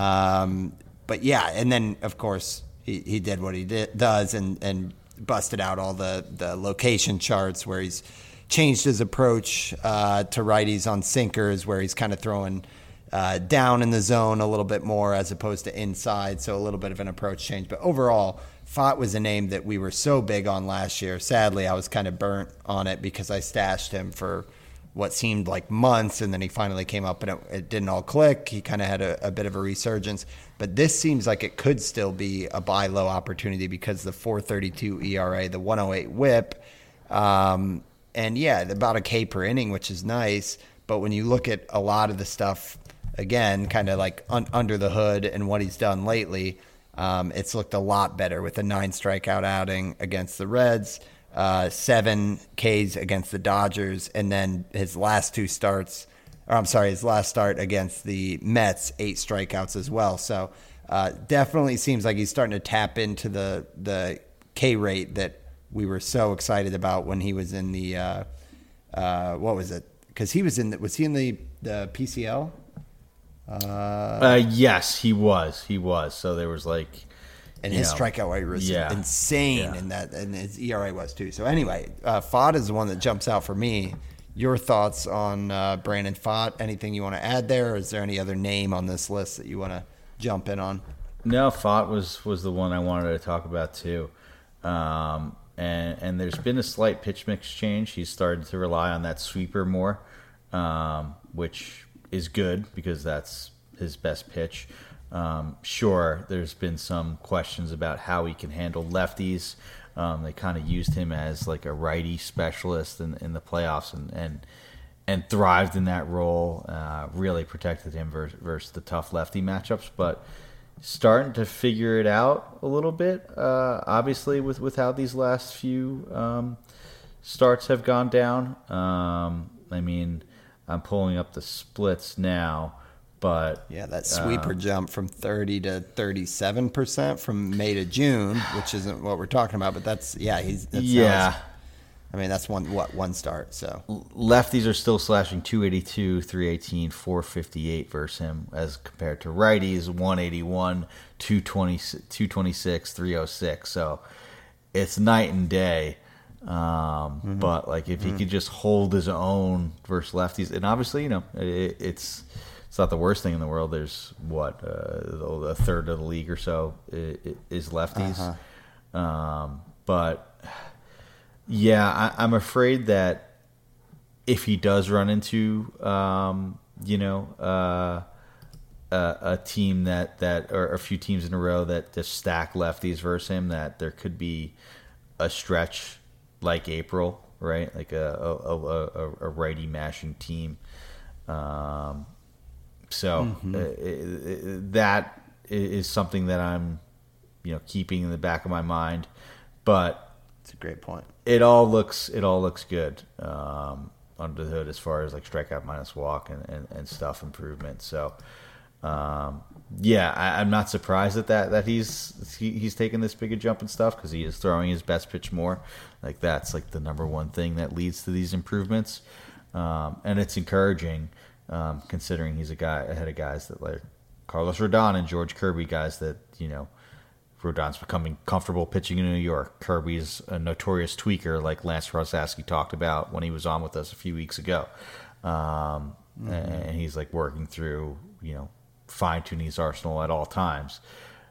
Um, but yeah, and then, of course, he, he did what he did, does and, and busted out all the, the location charts where he's changed his approach uh, to righties on sinkers, where he's kind of throwing – Uh, down in the zone a little bit more as opposed to inside, so a little bit of an approach change. But overall, Pfaadt was a name that we were so big on last year. Sadly, I was kind of burnt on it because I stashed him for what seemed like months, and then he finally came up and it, it didn't all click. He kind of had a, a bit of a resurgence. But this seems like it could still be a buy low opportunity because the four thirty-two E R A, the one oh eight whip, um, and yeah, about a K per inning, which is nice. But when you look at a lot of the stuff, again, kind of like un- under the hood and what he's done lately, um, it's looked a lot better with a nine strikeout outing against the Reds, uh, seven Ks against the Dodgers, and then his last two starts, or I'm sorry, his last start against the Mets, eight strikeouts as well. So uh, definitely seems like he's starting to tap into the the K rate that we were so excited about when he was in the uh, uh, what was it? Because he was in the, was he in the the P C L? Uh, uh, yes, he was. He was. So there was like, and you his know, strikeout rate was yeah, insane, yeah. and that and his E R A was too. So anyway, uh, Pfaadt is the one that jumps out for me. Your thoughts on uh, Brandon Pfaadt? Anything you want to add there, or is there any other name on this list that you want to jump in on? No, Pfaadt was was the one I wanted to talk about too. Um, and and there's been a slight pitch mix change. He's started to rely on that sweeper more. um, which is good because that's his best pitch. Um, sure, there's been some questions about how he can handle lefties. Um, they kind of used him as like a righty specialist in, in the playoffs and, and and thrived in that role. Uh, really protected him versus, versus the tough lefty matchups, but starting to figure it out a little bit. Uh, obviously, with, with how these last few um, starts have gone down. Um, I mean, I'm pulling up the splits now. But yeah, that sweeper uh, jump from thirty to thirty-seven percent from May to June, which isn't what we're talking about, but that's yeah, he's that's yeah. Sounds, I mean, that's one what one start. So lefties are still slashing two eighty-two, three eighteen, four fifty-eight versus him, as compared to righties one eighty-one, two twenty, two twenty-six, three oh six. So it's night and day. Um, mm-hmm. But like if mm-hmm. he could just hold his own versus lefties, and obviously you know it, it's. It's not the worst thing in the world. There's what uh, a third of the league or so is lefties, uh-huh. um, but yeah, I, I'm afraid that if he does run into um, you know uh, a, a team that that or a few teams in a row that just stack lefties versus him, that there could be a stretch like April, right? Like a a, a, a righty mashing team. Um, So mm-hmm. uh, it, it, that is something that I'm, you know, keeping in the back of my mind. But it's a great point. It all looks it all looks good um, under the hood as far as like strikeout minus walk and, and, and stuff improvement. So um, yeah, I, I'm not surprised at that that he's he, he's taking this big a jump and stuff because he is throwing his best pitch more. Like that's like the number one thing that leads to these improvements, um, and it's encouraging. Um, considering he's a guy ahead of guys that like Carlos Rodon and George Kirby, guys that, you know, Rodon's becoming comfortable pitching in New York. Kirby's a notorious tweaker like Lance Rosowski talked about when he was on with us a few weeks ago. Um, mm-hmm. And he's like working through, you know, fine-tuning his arsenal at all times.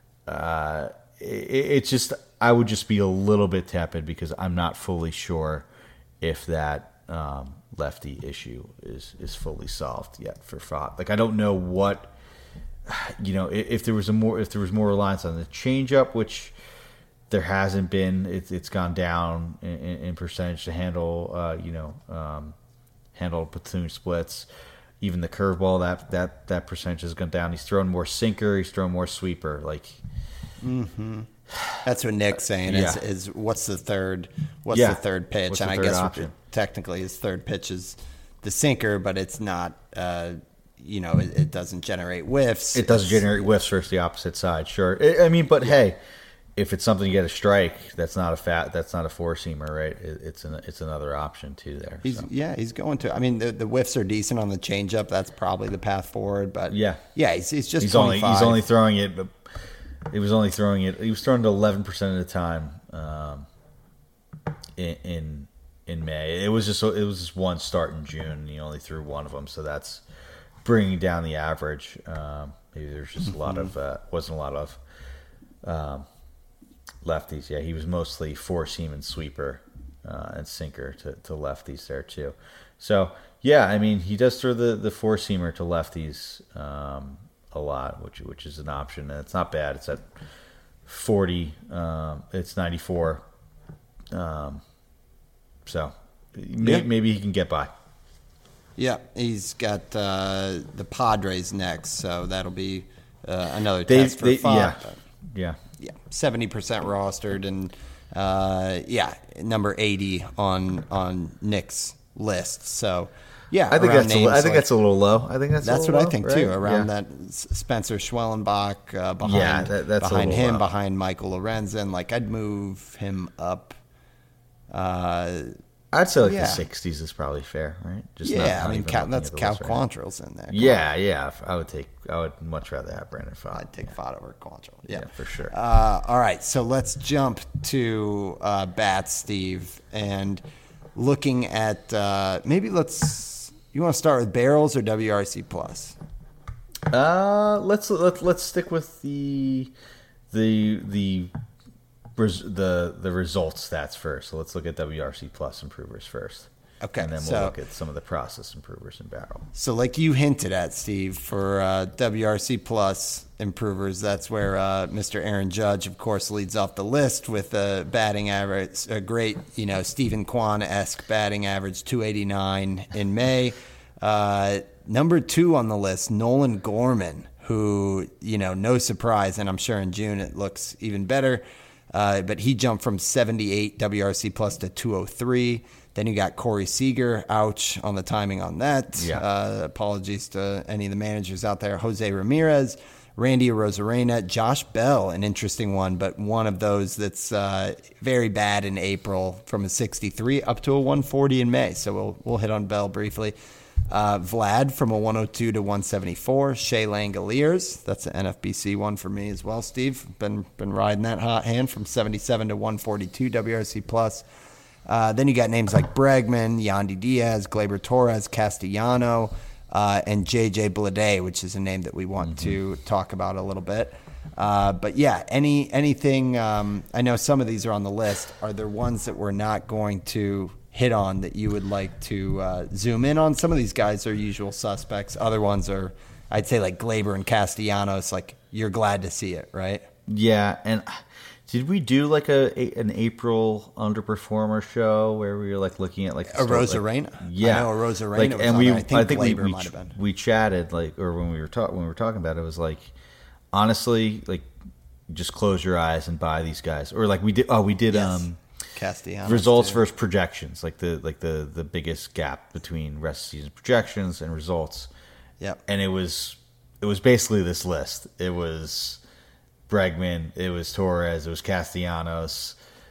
Uh, it, it's just, I would just be a little bit tepid because I'm not fully sure if that um, lefty issue is, is fully solved yet for Pfaadt. Like I don't know what, you know, if, if there was a more if there was more reliance on the changeup, which there hasn't been. It's it's gone down in, in percentage to handle, uh, you know, um, handle platoon splits. Even the curveball, that that that percentage has gone down. He's thrown more sinker. He's thrown more sweeper. Like. Mm-hmm. That's what Nick's saying is, yeah. is what's the third what's yeah. the third pitch? What's and I guess option? technically his third pitch is the sinker, but it's not uh, you know, it, it doesn't generate whiffs. It doesn't it's, generate whiffs versus the opposite side, sure. I, I mean, but yeah. hey, if it's something you get a strike, that's not a fat that's not a four seamer, right? It, it's an it's another option too there. He's, so. Yeah, he's going to. I mean, the, the whiffs are decent on the changeup. That's probably the path forward. But yeah, yeah, he's, he's just he's twenty-five. only he's only throwing it. He was only throwing it. He was throwing it eleven percent of the time um, in, in in May. It was just it was just one start in June. And he only threw one of them, so that's bringing down the average. Um, maybe there's just a lot of uh, wasn't a lot of um, lefties. Yeah, he was mostly four seam and sweeper uh, and sinker to, to lefties there too. So yeah, I mean he does throw the the four seamer to lefties. Um, a lot, which which is an option, and it's not bad. It's at forty. Um, it's ninety-four. Um, so may, yeah. maybe he can get by. Yeah, he's got uh, the Padres next, so that'll be uh, another They, test for they, Pfaadt. Yeah, yeah, yeah, seventy percent rostered, and uh, yeah, number eighty on on Nick's list. So. Yeah, I think that's a, I think like, that's a little low. I think that's that's a what low, I think right? too. Around yeah. that Spencer Schwellenbach uh, behind yeah, that, that's behind him, low. behind Michael Lorenzen. Like I'd move him up. Uh, I'd say like yeah. the sixties is probably fair, right? Just yeah, not, not I mean even Cal, looking that's at the Cal list right Quantrill's in there. Come yeah, on. yeah. I would take. I would much rather have Brandon Pfaadt. I'd take Pfaadt over Quantrill. Yeah. yeah, for sure. Uh, all right, so let's jump to uh, bats, Steve, and looking at uh, maybe let's. You want to start with barrels or W R C plus? Uh, let's let's let's stick with the the the the the results stats first. So let's look at W R C plus improvers first. Okay, and then we'll so, look at some of the process improvers in barrel. So like you hinted at, Steve, for uh, W R C Plus improvers, that's where uh, Mister Aaron Judge, of course, leads off the list with a batting average, a great, you know, Stephen Kwan-esque batting average, two eighty-nine in May. Uh, number two on the list, Nolan Gorman, who, you know, no surprise, and I'm sure in June it looks even better, uh, but he jumped from seventy-eight W R C Plus to two oh three. Then you got Corey Seager, ouch on the timing on that. Yeah. Uh, apologies to any of the managers out there. Jose Ramirez, Randy Arozarena, Josh Bell, an interesting one, but one of those that's uh, very bad in April, from a sixty-three up to a one forty in May. So we'll we'll hit on Bell briefly. Uh, Vlad from a one oh two to one seventy-four. Shea Langoliers, that's an N F B C one for me as well, Steve. Been been riding that hot hand from seventy-seven to one forty-two W R C Plus. Uh, then you got names like Bregman, Yandy Diaz, Gleyber Torres, Castellano, uh, and J J Bleday, which is a name that we want mm-hmm. to talk about a little bit. Uh, but yeah, any anything, um, I know some of these are on the list. Are there ones that we're not going to hit on that you would like to uh, zoom in on? Some of these guys are usual suspects. Other ones are, I'd say, like Gleyber and Castellanos, like you're glad to see it, right? Yeah, and did we do like a, a an April underperformer show where we were like looking at like a Arozarena? Like, yeah, I know Arozarena like, was and on we there. I think, I think Gleyber we might have been. we chatted like, or when we were talking when we were talking about it, it was like, honestly, like just close your eyes and buy these guys, or like we did. Oh, we did yes. um Castellanos results too. versus projections, like the like the the biggest gap between rest of season projections and results. Yep. And it was it was basically this list. It was Bregman, it was Torres, it was Castellanos.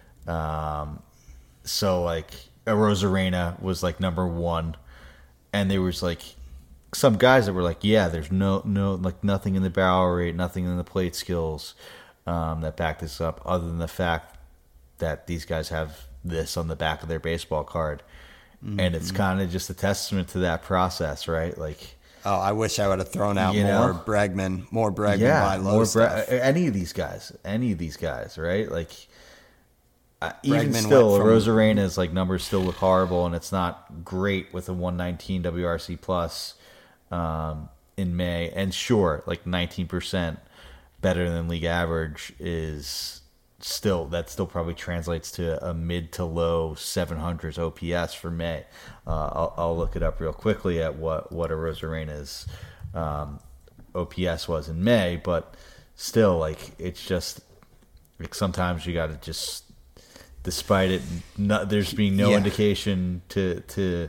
Um, so like Arozarena was like number one, and there was like some guys that were like, yeah, there's no no like nothing in the barrel rate, nothing in the plate skills um, that back this up, other than the fact that these guys have this on the back of their baseball card, mm-hmm. and it's kind of just a testament to that process, right? Like. Oh, I wish I would have thrown out you more know? Bregman, more Bregman yeah, by low more stuff. Bre- any of these guys, any of these guys, right? Like, uh, even Bregman still, went from- Arozarena's like numbers still look horrible, and it's not great with a one nineteen W R C plus um, in May. And sure, like nineteen percent better than league average is still that still probably translates to a mid to low seven hundreds O P S for May. Uh, I'll, I'll look it up real quickly at what what Arozarena's um, O P S was in May, but still, like it's just like sometimes you got to just, despite it, not, there's being no yeah. indication to to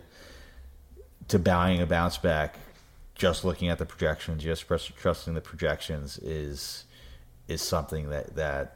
to buying a bounce back. Just looking at the projections, just trusting the projections is is something that that.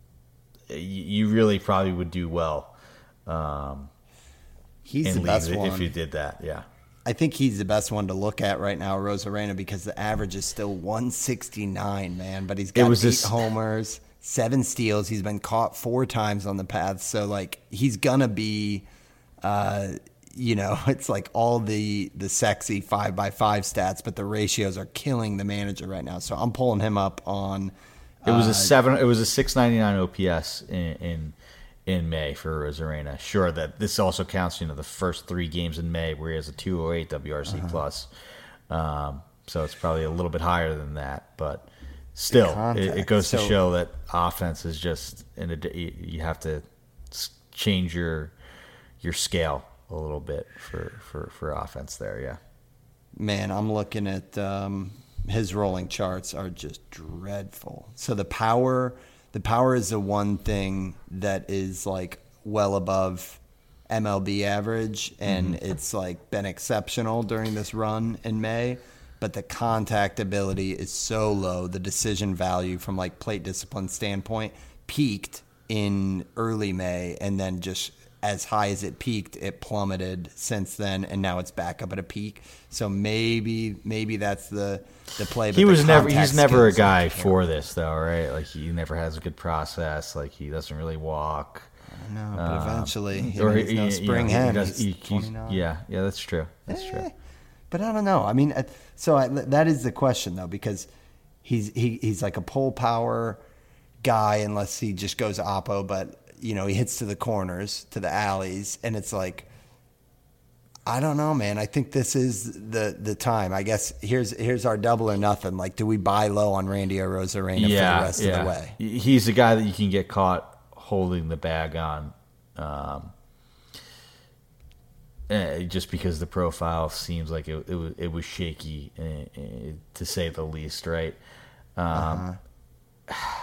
You really probably would do well. Um, he's the best if, one. If you did that, yeah. I think he's the best one to look at right now, Arozarena, because the average is still one sixty-nine, man. But he's got it was eight this... homers, seven steals. He's been caught four times on the path. So, like, he's going to be, uh, you know, it's like all the, the sexy five by five stats, but the ratios are killing the manager right now. So I'm pulling him up on... It was a uh, seven. It was a six ninety nine O P S in, in in May for Arozarena. Sure, that this also counts. You know, the first three games in May where he has a two oh eight W R C uh-huh. plus. Um, so it's probably a little bit higher than that, but still, it, it goes so, to show that offense is just in a. You have to change your your scale a little bit for for for offense there. Yeah. Man, I'm looking at. Um, his rolling charts are just dreadful. So the power, the power is the one thing that is like well above M L B average, and mm-hmm. it's like been exceptional during this run in May. But the contact ability is so low. The decision value from like plate discipline standpoint peaked in early May, and then just as high as it peaked, it plummeted since then, and now it's back up at a peak. So maybe maybe that's the the play. But he was the never he's never a guy like for this though, right? Like he never has a good process. Like he doesn't really walk. I know, but um, eventually, he, or he's no he, spring you know, hen. He does, he's he, he's, yeah, yeah, that's true. That's eh, true. But I don't know. I mean, so I, that is the question though, because he's he, he's like a pull power guy unless he just goes oppo, but. You know, he hits to the corners, to the alleys, and it's like, I don't know, man. I think this is the the time. I guess here's here's our double or nothing. Like, do we buy low on Randy Arozarena yeah, for the rest yeah. of the way? He's a guy that you can get caught holding the bag on, um, eh, just because the profile seems like it it, was, it was shaky, eh, eh, to say the least, right? Um, uh-huh.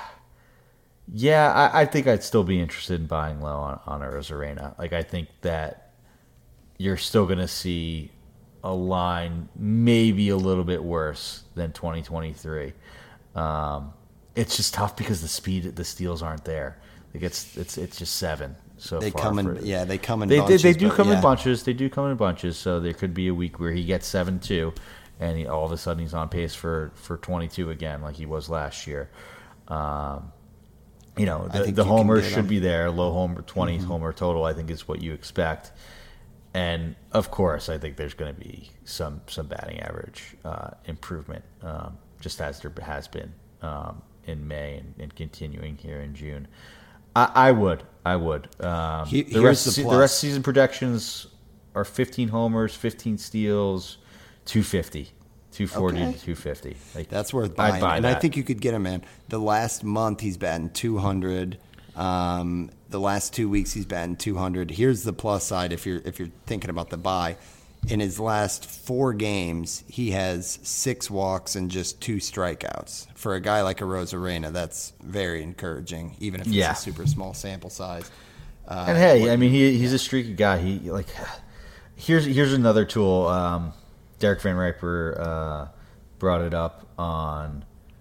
Yeah, I, I think I'd still be interested in buying low on, on Arozarena. Like, I think that you're still going to see a line maybe a little bit worse than twenty twenty-three. Um, it's just tough because the speed, the steals aren't there. Like, it's it's it's just seven so they far. come in, for, yeah, they come in they, bunches. They, they do but, come yeah. in bunches. They do come in bunches. So there could be a week where he gets seven two, and he, all of a sudden he's on pace for, for twenty-two again, like he was last year. Um, You know, the, the homers should be there. Low homer, twenty mm-hmm. homer total, I think, is what you expect. And, of course, I think there's going to be some some batting average uh, improvement, um, just as there has been um, in May and, and continuing here in June. I, I would. I would. Um, he, the, rest, the, the rest of season projections are fifteen homers, fifteen steals, two fifty. two forty okay. to two fifty. Like, that's worth buying. I'd buy and that. I think you could get him, man. The last month he's batting two hundred. Um, the last two weeks he's batting two hundred. Here's the plus side if you're if you're thinking about the buy. In his last four games, he has six walks and just two strikeouts. For a guy like Arozarena, that's very encouraging, even if it's yeah. a super small sample size. Uh, and hey, what, I mean, he he's a streaky guy. He like here's here's another tool. Um, Derek Van Riper uh, brought it up on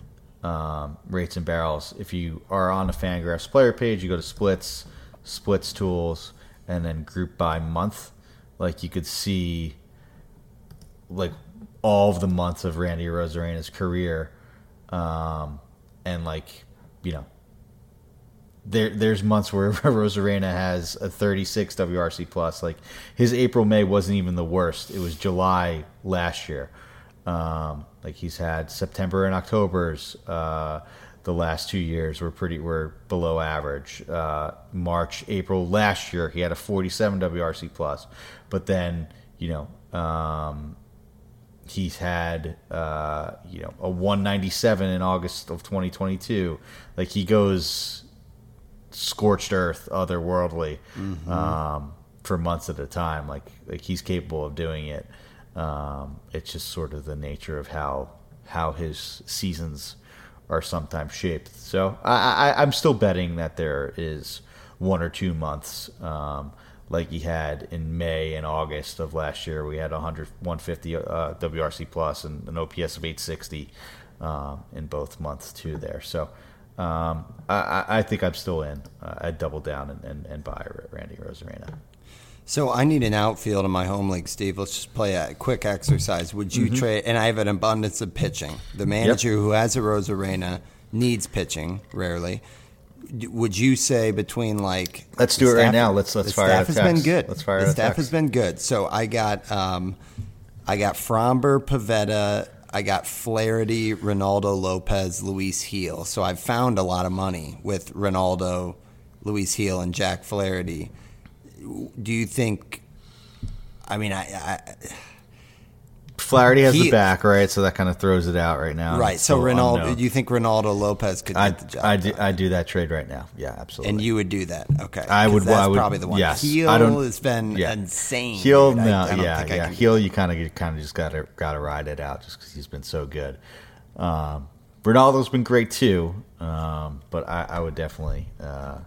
um, Rates and Barrels. If you are on the Fangraphs player page, you go to Splits, Splits Tools, and then Group by Month. Like, you could see like all of the months of Randy Arozarena's career, um, and like you know, there there's months where Arozarena has a thirty-six W R C plus. Like, his April May wasn't even the worst. It was July last year. Um, like, he's had September and October's. Uh, the last two years were pretty were below average. Uh, March, April last year he had a forty-seven W R C plus, but then you know um, he's had uh, you know a one ninety-seven in August of twenty twenty-two. Like, he goes scorched earth, otherworldly, mm-hmm. um, for months at a time. Like like he's capable of doing it. Um, it's just sort of the nature of how how his seasons are sometimes shaped. So I, I, I'm still betting that there is one or two months, um, like he had in May and August of last year. We had one hundred, one fifty uh, W R C plus and an O P S of eight sixty um, in both months too there. So um, I, I think I'm still in. Uh, I'd double down and, and, and buy Randy Arozarena. So I need an outfield in my home league, Steve. Let's just play a quick exercise. Would you mm-hmm. trade? And I have an abundance of pitching. The manager yep. who has Arozarena needs pitching rarely. Would you say between like? Let's do it right now. Let's let's fire. The staff has been good. Let's fire. The staff has been good. So I got um, I got Fromber, Pivetta. I got Flaherty, Ronaldo, Lopez, Luis Heel. So I've found a lot of money with Ronaldo, Luis Heel, and Jack Flaherty. Do you think? I mean, I. I Flaherty has he, the back, right? So that kind of throws it out right now. Right. So Ronaldo, unknown. Do you think Ronaldo Lopez could I, get the job? I do, I do that trade right now. Yeah, absolutely. And you would do that? Okay. I would. That's I would, probably the one. Yes. Heel I don't, has been yeah. insane. Heel, dude. no, I, I yeah, yeah. I Heel, you kind of, kind of just got to, got to ride it out just because he's been so good. Um, Ronaldo's been great too, um, but I, I would definitely. Uh,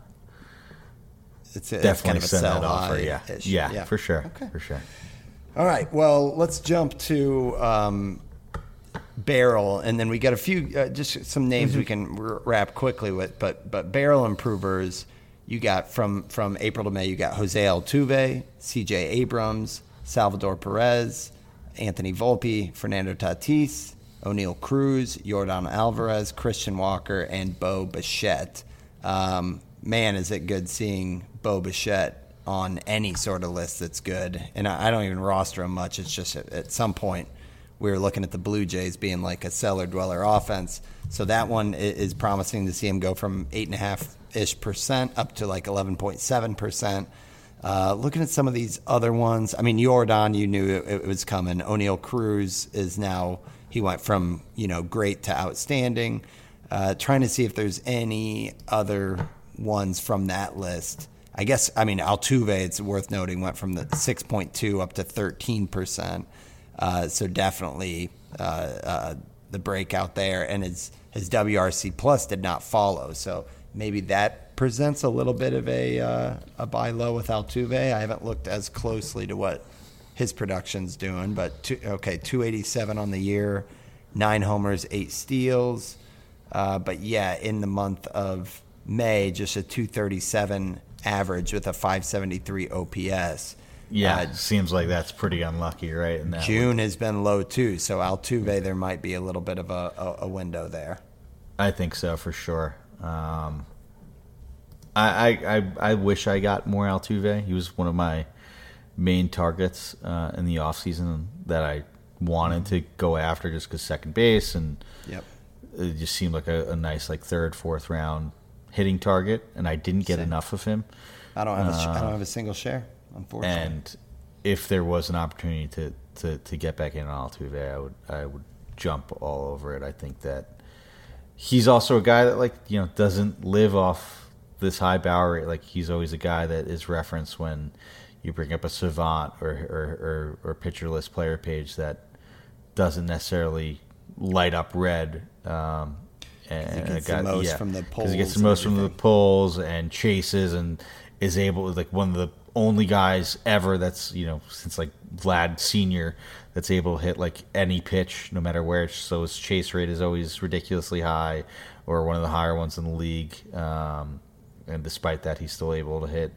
It's, a, Definitely it's kind of a send sell that offer, high yeah. yeah, yeah, for sure, okay. for sure. All right, well, let's jump to um, Barrel, and then we got a few, uh, just some names mm-hmm. we can r- wrap quickly with. But but Barrel improvers, you got from from April to May, you got Jose Altuve, C J Abrams, Salvador Perez, Anthony Volpe, Fernando Tatis, O'Neal Cruz, Yordan Alvarez, Christian Walker, and Bo Bichette. Um, man, is it good seeing Bo Bichette on any sort of list that's good. And I, I don't even roster him much. It's just at, at some point we were looking at the Blue Jays being like a cellar-dweller offense. So that one is promising to see him go from eight point five-ish percent up to like eleven point seven percent. Uh, looking at some of these other ones, I mean, Jordan, you knew it, it was coming. O'Neal Cruz is now, he went from, you know, great to outstanding. Uh, trying to see if there's any other ones from that list. I guess, I mean, Altuve, it's worth noting, went from the six point two up to thirteen percent. Uh, so definitely uh, uh, the breakout there. And his, his W R C Plus did not follow. So maybe that presents a little bit of a uh, a buy low with Altuve. I haven't looked as closely to what his production's doing, but two, okay, two eighty-seven on the year, nine homers, eight steals. Uh, but yeah, in the month of May, just a two thirty-seven average with a five seventy-three O P S. Yeah, uh, it seems like that's pretty unlucky, right? In that June one. has been low too, so Altuve, there might be a little bit of a, a, a window there. I think so for sure. Um, I, I I wish I got more Altuve. He was one of my main targets uh, in the offseason that I wanted to go after just because second base, and yep. it just seemed like a, a nice like third, fourth round hitting target, and I didn't get Same. enough of him. I don't have a, uh, I don't have a single share, unfortunately. And if there was an opportunity to, to, to get back in on Altuve, I would I would jump all over it. I think that he's also a guy that like you know doesn't live off this high Bauer rate. Like he's always a guy that is referenced when you bring up a savant or or, or, or pitcher list player page that doesn't necessarily light up red. Um, and he gets a guy, the most yeah, from the because he gets polls the most and from the everything. pulls and chases and is able like one of the only guys ever that's you know since like Vlad Senior that's able to hit like any pitch no matter where. So his chase rate is always ridiculously high, or one of the higher ones in the league. Um, and despite that, he's still able to hit,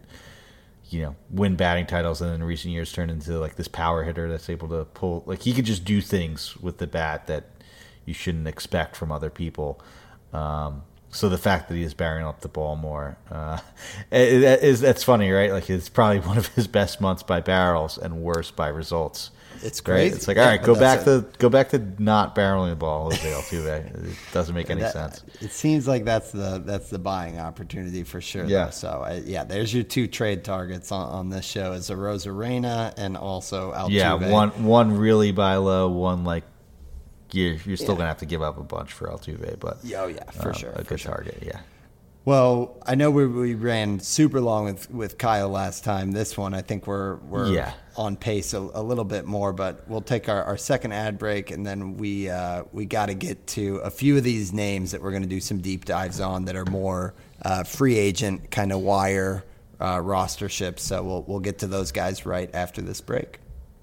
you know, win batting titles, and then in recent years turned into like this power hitter that's able to pull. Like he could just do things with the bat that you shouldn't expect from other people. Um, so the fact that he is barreling up the ball more, uh, it, is that's funny, right? Like it's probably one of his best months by barrels and worst by results. It's Right? crazy. It's like, Yeah, all right, but go that's back a- to go back to not barreling the ball, Jose Altuve. It doesn't make any That- sense. It seems like that's the that's the buying opportunity for sure. Yeah. Though. So uh, yeah, there's your two trade targets on, on this show: is a Rosarena and also Altuve. Yeah, one one really buy low, one like you're you're still Yeah. gonna have to give up a bunch for Altuve, but Oh yeah, for um, sure. a for good sure. target. Yeah. Well, I know we, we ran super long with, with Kyle last time. This one, I think we're we're Yeah. on pace a, a little bit more, but we'll take our, our second ad break, and then we uh, we got to get to a few of these names that we're going to do some deep dives on that are more uh, free agent kind of wire uh, rosterships. So we'll we'll get to those guys right after this break.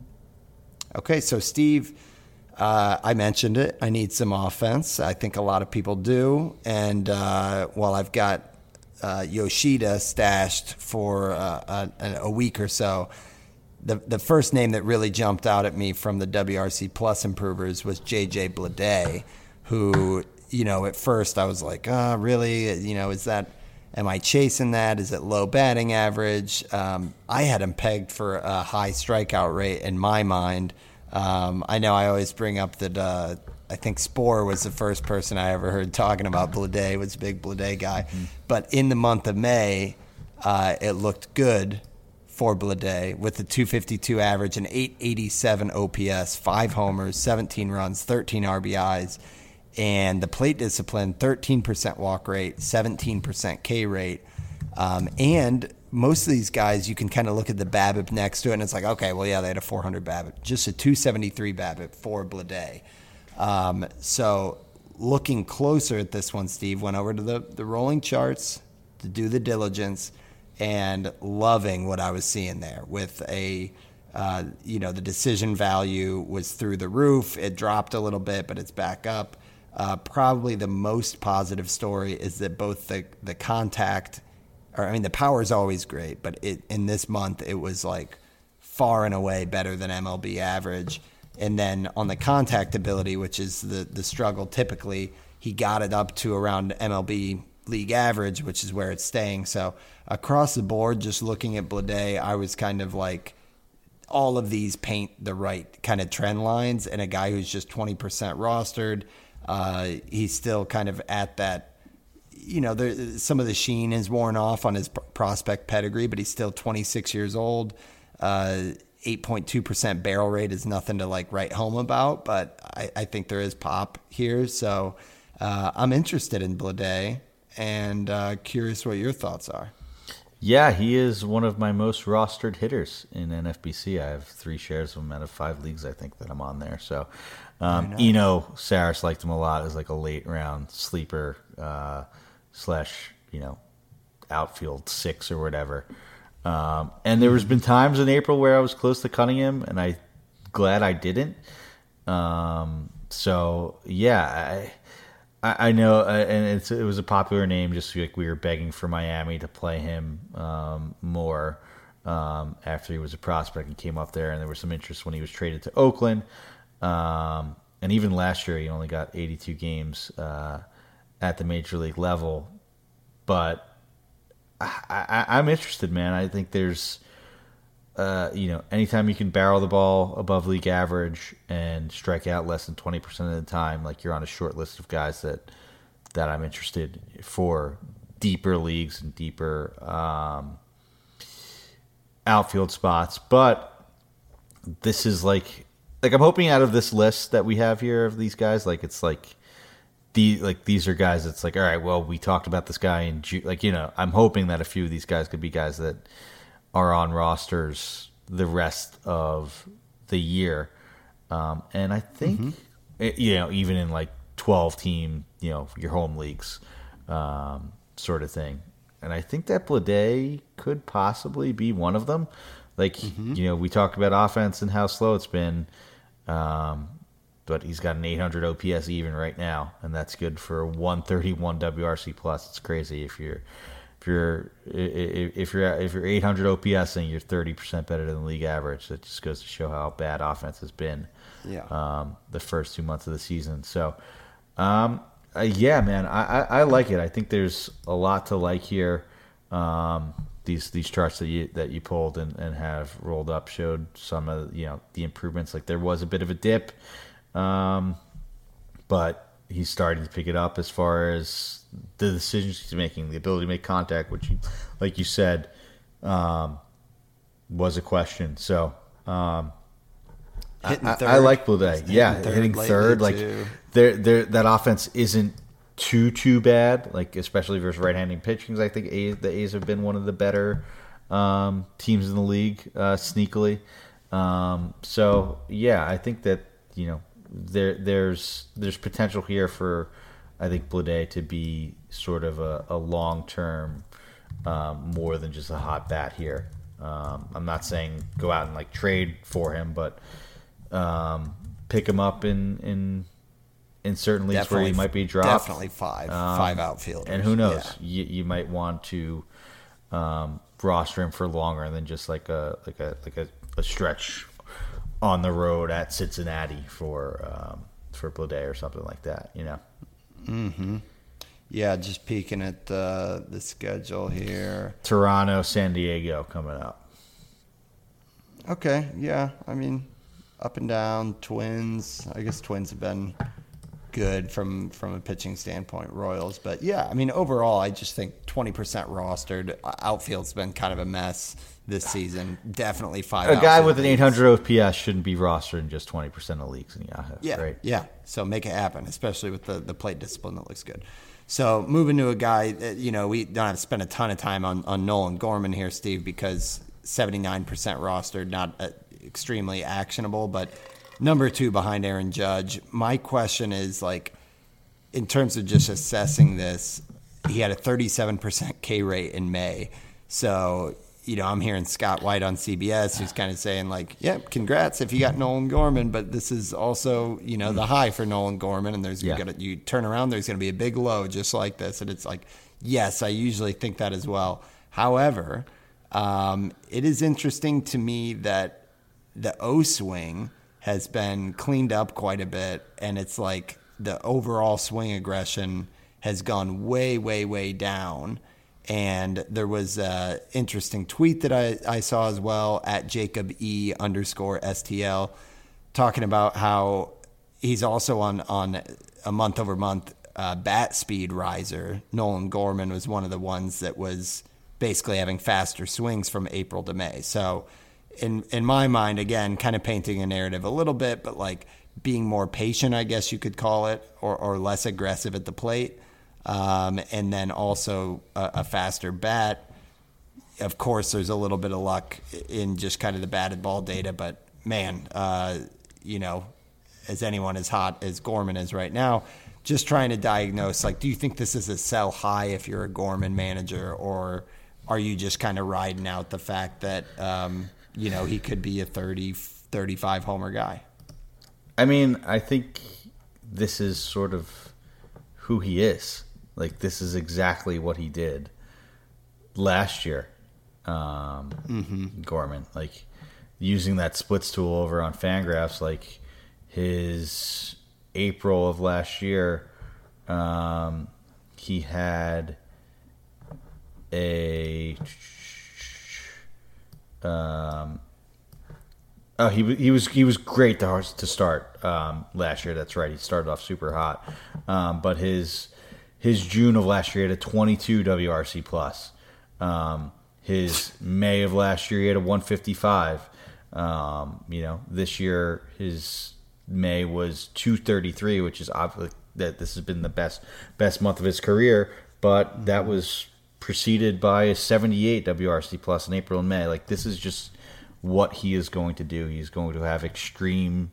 Okay, so Steve. Uh, I mentioned it. I need some offense. I think a lot of people do. And uh, while I've got uh, Yoshida stashed for uh, a, a week or so, the the first name that really jumped out at me from the W R C Plus improvers was J J Bleday, who, you know, at first I was like, oh, really? You know, is that, am I chasing that? Is it low batting average? Um, I had him pegged for a high strikeout rate in my mind. Um, I know I always bring up that uh, I think Spore was the first person I ever heard talking about Bleday, was a big Bleday guy. Mm-hmm. But in the month of May, uh, it looked good for Bleday with the two fifty-two average and eight eighty-seven O P S, five homers, seventeen runs, thirteen R B Is, and the plate discipline, thirteen percent walk rate, seventeen percent K rate, um, and most of these guys, you can kind of look at the BABIP next to it, and it's like, okay, well, yeah, they had a four hundred BABIP. Just a two seventy-three BABIP for Bleday. Um, so looking closer at this one, Steve, went over to the, the rolling charts to do the diligence, and loving what I was seeing there with a, uh, you know, the decision value was through the roof. It dropped a little bit, but it's back up. Uh, probably the most positive story is that both the, the contact – or I mean, the power is always great, but it, in this month, it was like far and away better than M L B average. And then on the contact ability, which is the, the struggle typically, he got it up to around M L B league average, which is where it's staying. So across the board, just looking at Bleday, I was kind of like, all of these paint the right kind of trend lines. And a guy who's just twenty percent rostered, uh, he's still kind of at that, you know, there, some of the sheen is worn off on his prospect pedigree, but he's still twenty-six years old. Uh, eight point two percent barrel rate is nothing to like write home about, but I, I think there is pop here. So uh, I'm interested in Bleday and uh, curious what your thoughts are. Yeah, he is one of my most rostered hitters in N F B C. I have three shares of him out of five leagues, I think, that I'm on there. So um, nice. Eno Saris liked him a lot as like a late round sleeper uh, slash, you know, outfield six or whatever. Um, and there has been times in April where I was close to cutting him, and I glad I didn't. Um, so yeah, I, I, I know, uh, and it's, it was a popular name. Just like we were begging for Miami to play him um, more um, after he was a prospect and came up there, and there was some interest when he was traded to Oakland. Um, and even last year, he only got eighty-two games uh, at the major league level, but. I, I, I'm interested, man. I think there's, uh, you know, anytime you can barrel the ball above league average and strike out less than twenty percent of the time, like you're on a short list of guys that that I'm interested for deeper leagues and deeper um, outfield spots. But this is like, like I'm hoping out of this list that we have here of these guys, like it's like. The, like these are guys that's like, all right, well, we talked about this guy in June. Like, you know, I'm hoping that a few of these guys could be guys that are on rosters the rest of the year. Um, and I think, mm-hmm. it, you know, even in like twelve team, you know, your home leagues um, sort of thing. And I think that Bleday could possibly be one of them. Like, mm-hmm. you know, we talked about offense and how slow it's been. Um, But he's got an eight hundred O P S even right now, and that's good for one thirty-one W R C plus. It's crazy if you're if you're if you're if you're eight hundred O P S and you're thirty percent better than the league average. That just goes to show how bad offense has been. Yeah. Um, the first two months of the season. So, um, uh, yeah, man, I, I, I like it. I think there's a lot to like here. Um, these these charts that you that you pulled and, and have rolled up showed some of you know the improvements. Like there was a bit of a dip. Um, but he's starting to pick it up as far as the decisions he's making, the ability to make contact, which, you, like you said, um, was a question. So, um, I, I, I like Bleday. Yeah, hitting third, hitting third like there, there, that offense isn't too too bad. Like especially versus right-handed pitching, I think A, the A's have been one of the better um, teams in the league, uh, sneakily. Um, so yeah, I think that you know. There, there's there's potential here for, I think, Bleday to be sort of a, a long term, um, more than just a hot bat here. Um, I'm not saying go out and like trade for him, but um, pick him up in in in certain leagues definitely, where he might be dropped. Definitely five um, five outfielders, and who knows, yeah. you you might want to um, roster him for longer than just like a like a like a, a stretch. On the road at Cincinnati for um, for Bleday or something like that, you know. Mm-hmm. Yeah, just peeking at uh, the schedule here. Toronto, San Diego coming up. Okay, yeah. I mean, up and down. Twins. I guess Twins have been good from, from a pitching standpoint. Royals. But, yeah, I mean, overall, I just think twenty percent rostered. Outfield's been kind of a mess this season. Definitely five. A guy with an eight hundred O P S shouldn't be rostered in just twenty percent of leagues in Yahoo. Yeah, right? Yeah. So make it happen, especially with the, the plate discipline that looks good. So moving to a guy that, you know, we don't have to spend a ton of time on, on Nolan Gorman here, Steve, because seventy-nine percent rostered, not uh, extremely actionable, but number two behind Aaron Judge. My question is, like, in terms of just assessing this, he had a thirty-seven percent K rate in May. So, you know, I'm hearing Scott White on C B S who's kind of saying, like, yeah, congrats if you got Nolan Gorman, but this is also, you know, the high for Nolan Gorman, and there's yeah. you, gotta, you turn around, there's going to be a big low just like this. And it's like, yes, I usually think that as well. However, um, it is interesting to me that the O swing has been cleaned up quite a bit, and it's like the overall swing aggression has gone way, way, way down. And there was an interesting tweet that I, I saw as well at Jacob E underscore S T L talking about how he's also on, on a month over month uh, bat speed riser, Nolan Gorman was one of the ones that was basically having faster swings from April to May. So in in my mind, again, kind of painting a narrative a little bit, but like being more patient, I guess you could call it, or, or less aggressive at the plate. Um, and then also a, a faster bat. Of course, there's a little bit of luck in just kind of the batted ball data, but man, uh, you know, as anyone as hot as Gorman is right now, just trying to diagnose, like, do you think this is a sell high if you're a Gorman manager, or are you just kind of riding out the fact that, um, you know, he could be a thirty, thirty-five homer guy? I mean, I think this is sort of who he is. Like, this is exactly what he did last year, um, mm-hmm. Gorman. Like, using that splits tool over on Fangraphs, like, his April of last year, um, he had a... Um, oh, he he was he was great to to start um, last year. That's right. He started off super hot, um, but his his June of last year he had a twenty-two W R C plus. Um, his May of last year he had a one fifty-five. Um, you know, this year his May was two thirty-three, which is obviously that this has been the best best month of his career. But that was preceded by a seventy-eight W R C plus in April and May. Like, this is just what he is going to do. He's going to have extreme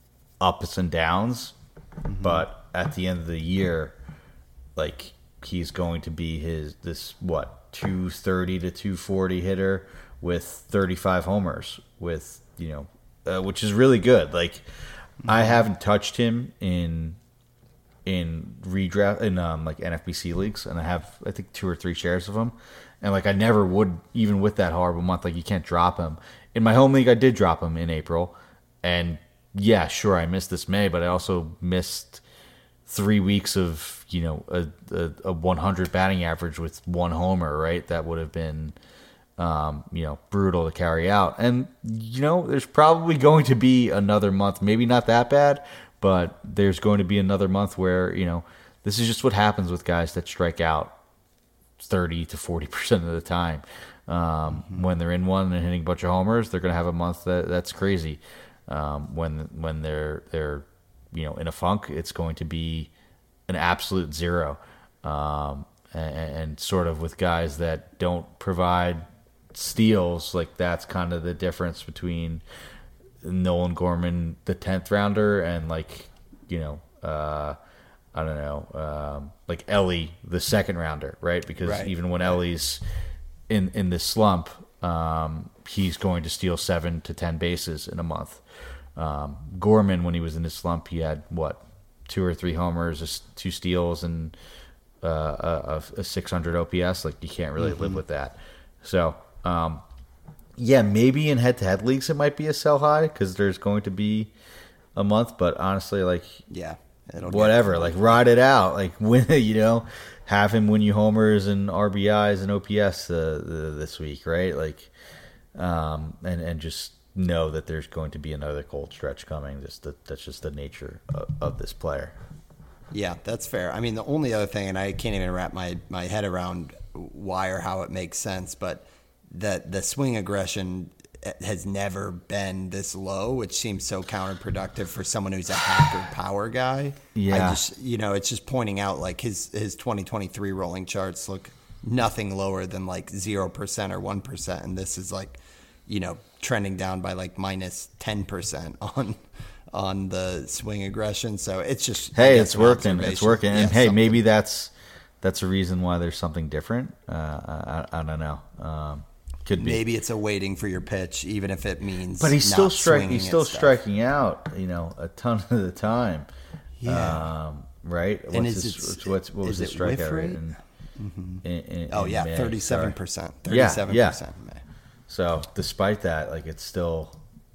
ups and downs, mm-hmm. but at the end of the year, like, he's going to be his this what two thirty to two forty hitter with thirty-five homers, with you know, uh, which is really good. Like, mm-hmm. I haven't touched him in. in redraft in um, like N F B C leagues, and I have I think two or three shares of him, and like I never would, even with that horrible month. Like, you can't drop him. In my home league, I did drop him in April, and yeah, sure, I missed this May, but I also missed three weeks of you know a a, a one hundred batting average with one homer. Right, that would have been um, you know brutal to carry out. And you know, there's probably going to be another month, maybe not that bad. But there's going to be another month where, you know, this is just what happens with guys that strike out thirty to forty percent of the time. Um, mm-hmm. When they're in one and hitting a bunch of homers, they're going to have a month that, that's crazy. Um, when when they're, they're, you know, in a funk, it's going to be an absolute zero. Um, and, and sort of with guys that don't provide steals, like, that's kind of the difference between Nolan Gorman, the tenth rounder, and like, you know, uh, I don't know, um, like Ellie, the second rounder, right? Because right. even when Ellie's in in this slump, um, he's going to steal seven to ten bases in a month. Um, Gorman, when he was in his slump, he had what two or three homers, two steals, and uh, a, a six hundred O P S. Like, you can't really mm-hmm. live with that. So. Um, Yeah, maybe in head-to-head leagues it might be a sell high because there's going to be a month. But honestly, like, yeah, it'll whatever, like, ride it out. Like, win, you know, have him win you homers and R B Is and O P S uh, this week, right? Like, um, and and just know that there's going to be another cold stretch coming. Just that, that's just the nature of, of this player. Yeah, that's fair. I mean, the only other thing, and I can't even wrap my my head around why or how it makes sense, but that the swing aggression has never been this low, which seems so counterproductive for someone who's a hacker power guy. Yeah. I just, you know, it's just pointing out, like, his, his twenty twenty-three rolling charts look nothing lower than like zero percent or one percent. And this is like, you know, trending down by like minus ten percent on, on the swing aggression. So it's just, hey, it's working. It's working. And yeah, hey, something. maybe that's, that's a reason why there's something different. Uh, I, I don't know. Um, Could be. Maybe it's a waiting for your pitch, even if it means. But he's not still striking. He's still stuff. striking out, you know, a ton of the time. Yeah. Um, right. And what's is his, it, what's, what was is the strikeout rate? rate? In, mm-hmm. in, in, oh in yeah, thirty-seven percent. Thirty-seven percent. Yeah, yeah. So despite that, like, it's still,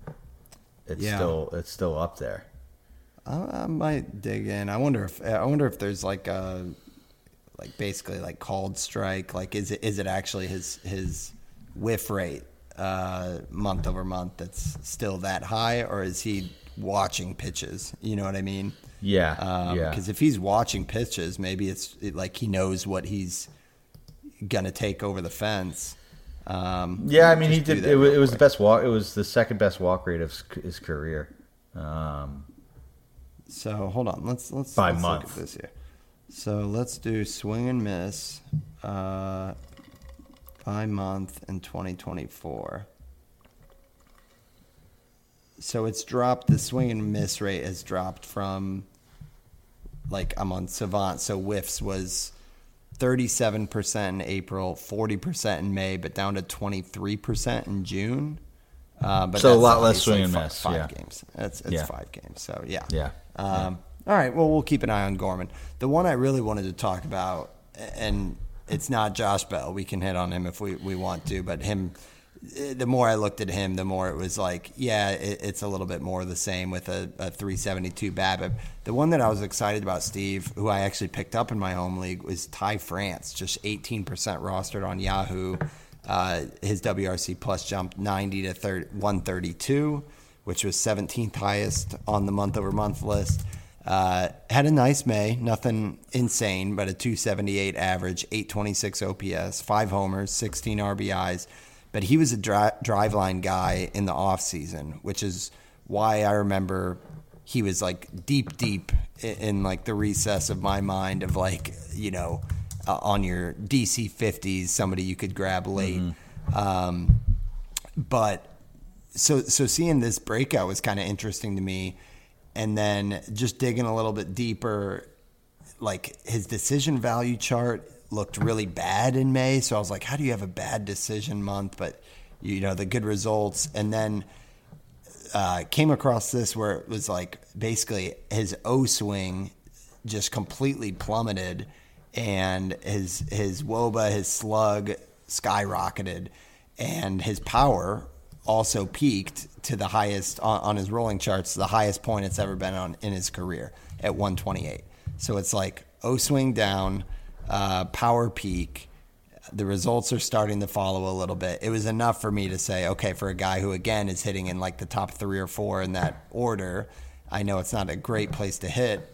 it's yeah. still, it's still up there. I, I might dig in. I wonder if I wonder if there's like a, like basically like called strike. Like, is it is it actually his his whiff rate uh, month over month that's still that high, or is he watching pitches? You know what I mean? Yeah, um, yeah. Because if he's watching pitches, maybe it's it, like he knows what he's gonna take over the fence. Um, yeah, I mean, he just do did. that It was, real it was the quick. best walk. It was the second best walk rate of his, his career. Um, So hold on, let's let's, By let's month. look at this here. So let's do swing and miss uh, by month in twenty twenty-four. So it's dropped. The swing and miss rate has dropped from, like, I'm on Savant. So whiffs was thirty-seven percent in April, forty percent in May, but down to twenty-three percent in June. Uh, but So a that's lot less obviously swing and fi- miss, Five yeah. games. That's it's Yeah. five games. So yeah. yeah. Um, all right. Well, we'll keep an eye on Gorman. The one I really wanted to talk about, and it's not Josh Bell. We can hit on him if we, we want to, but him. The more I looked at him, the more it was like, yeah, it, it's a little bit more of the same with a, a three seventy-two BABIP. The one that I was excited about, Steve, who I actually picked up in my home league, was Ty France, just eighteen percent rostered on Yahoo. Uh, his W R C plus jumped ninety to one thirty-two, which was seventeenth highest on the month-over-month list. Uh, had a nice May, nothing insane, but a two seventy-eight average, eight twenty-six O P S, five homers, sixteen R B Is. But he was a dri- driveline guy in the offseason, which is why I remember he was like deep, deep in, in like the recess of my mind of like, you know, uh, on your D C fifties, somebody you could grab late. Mm-hmm. Um, but so so seeing this breakout was kind of interesting to me. And then just digging a little bit deeper, like his decision value chart looked really bad in May. So I was like, how do you have a bad decision month, but you know, the good results? And then uh, came across this where it was like basically his O swing just completely plummeted, and his his WOBA, his slug skyrocketed, and his power also peaked to the highest on, on his rolling charts, the highest point it's ever been on in his career at one twenty-eight. So it's like O swing down, uh, power peak. The results are starting to follow a little bit. It was enough for me to say, okay, for a guy who, again, is hitting in like the top three or four in that order, I know it's not a great place to hit.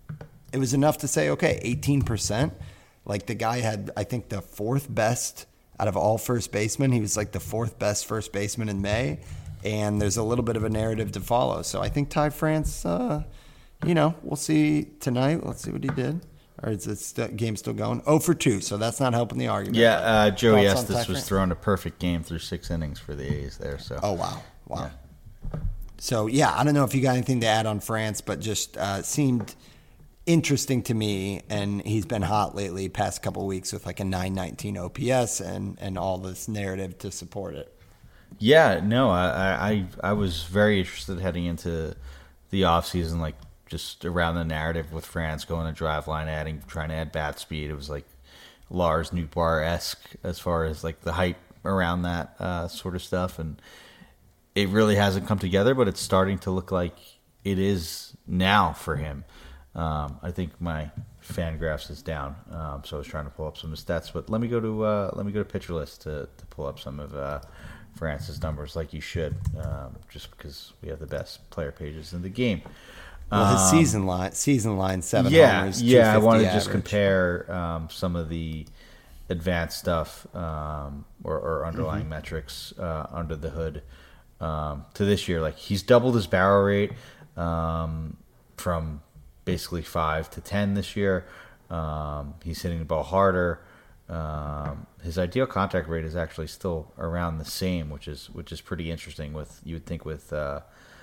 It was enough to say, okay, eighteen percent. Like the guy had, I think, the fourth best out of all first basemen. He was like the fourth best first baseman in May. And there's a little bit of a narrative to follow. So I think Ty France, uh, you know, we'll see tonight. Let's see what he did. Or is this st- game still going? oh for two, so that's not helping the argument. Yeah, uh, Joey Thoughts on Ty Estes was France? throwing a perfect game through six innings for the A's there. So Oh, wow. Wow. Yeah. So, yeah, I don't know if you got anything to add on France, but just uh, seemed interesting to me. And he's been hot lately, past couple of weeks with like a nine nineteen O P S and, and all this narrative to support it. Yeah, no, I, I I was very interested heading into the offseason, like just around the narrative with France going to driveline, adding, trying to add bat speed. It was like Lars Nootbaar-esque as far as like the hype around that uh, sort of stuff. And it really hasn't come together, but it's starting to look like it is now for him. Um, I think my Fangraphs is down, um, so I was trying to pull up some of the stats. But let me go to uh, let me go to Pitcher List to, to pull up some of uh, France's numbers, like you should, um, just because we have the best player pages in the game. Well, his Um, season line, season line, seven yeah, homers, yeah. I two fifty wanted to just average. compare um, some of the advanced stuff um, or, or underlying Mm-hmm. metrics uh, under the hood um, to this year. Like he's doubled his barrel rate um, from basically five to ten this year. Um, he's hitting the ball harder. Um, his ideal contact rate is actually still around the same, which is which is pretty interesting. With you would think with uh,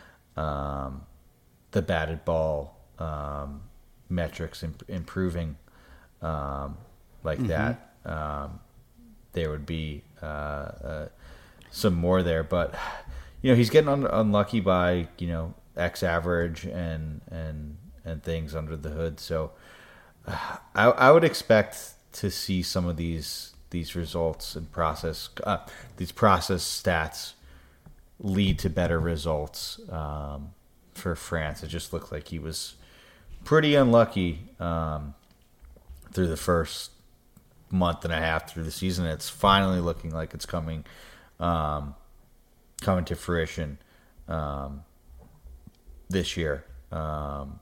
um, the batted ball um, metrics imp- improving um, like Mm-hmm. that, um, there would be uh, uh, some more there. But you know, he's getting un- unlucky by you know X average and and and things under the hood. So uh, I, I would expect to see some of these these results and process uh, these process stats lead to better results um, for France. It just looked like he was pretty unlucky um, through the first month and a half through the season. It's finally looking like it's coming um, coming to fruition um, this year. Um,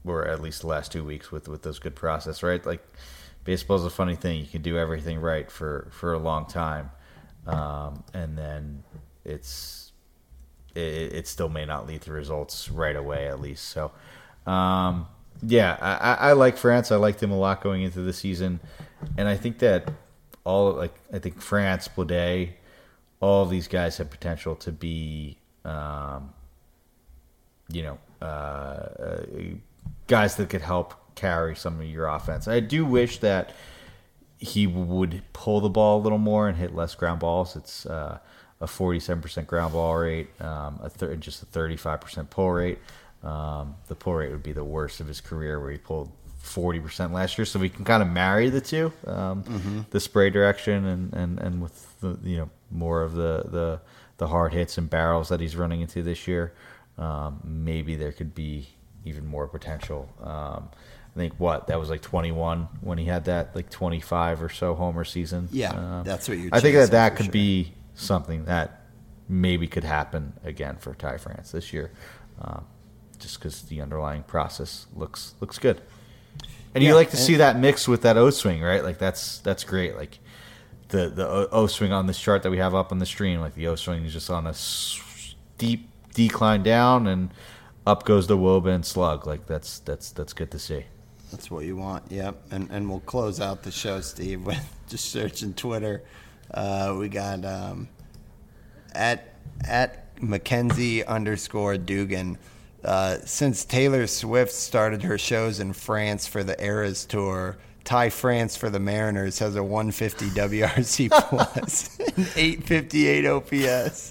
or at least the last two weeks with, with those good process, right? Like baseball is a funny thing. You can do everything right for, for a long time, um, and then it's it, it still may not lead to results right away, at least. So, um, yeah, I, I like France. I liked him a lot going into the season, and I think that all like I think France, Blade, all of these guys have potential to be, um, you know, uh, uh, guys that could help carry some of your offense. I do wish that he would pull the ball a little more and hit less ground balls. It's uh, a forty-seven percent ground ball rate, um, a thir- just a thirty-five percent pull rate. Um, the pull rate would be the worst of his career, where he pulled forty percent last year. So we can kind of marry the two, um, mm-hmm. the spray direction and, and, and with the, you know, more of the, the, the hard hits and barrels that he's running into this year. Um, maybe there could be even more potential. Um, I think what that was like twenty-one when he had that like twenty-five or so homer season. Yeah, um, that's what you're. I think that that could sure. be something that maybe could happen again for Ty France this year, um, just because the underlying process looks looks good. And yeah, you like to see that mixed with that O swing, right? Like that's that's great. Like the the O swing on this chart that we have up on the stream, like the O swing is just on a steep decline down, and up goes the Woba and slug. Like that's that's that's good to see. That's what you want. Yep. And and we'll close out the show, Steve, with just searching Twitter. Uh, we got um, at at Mackenzie underscore Dugan. Uh, since Taylor Swift started her shows in France for the Eras Tour, Ty France for the Mariners has a one fifty W R C plus and eight fifty-eight O P S.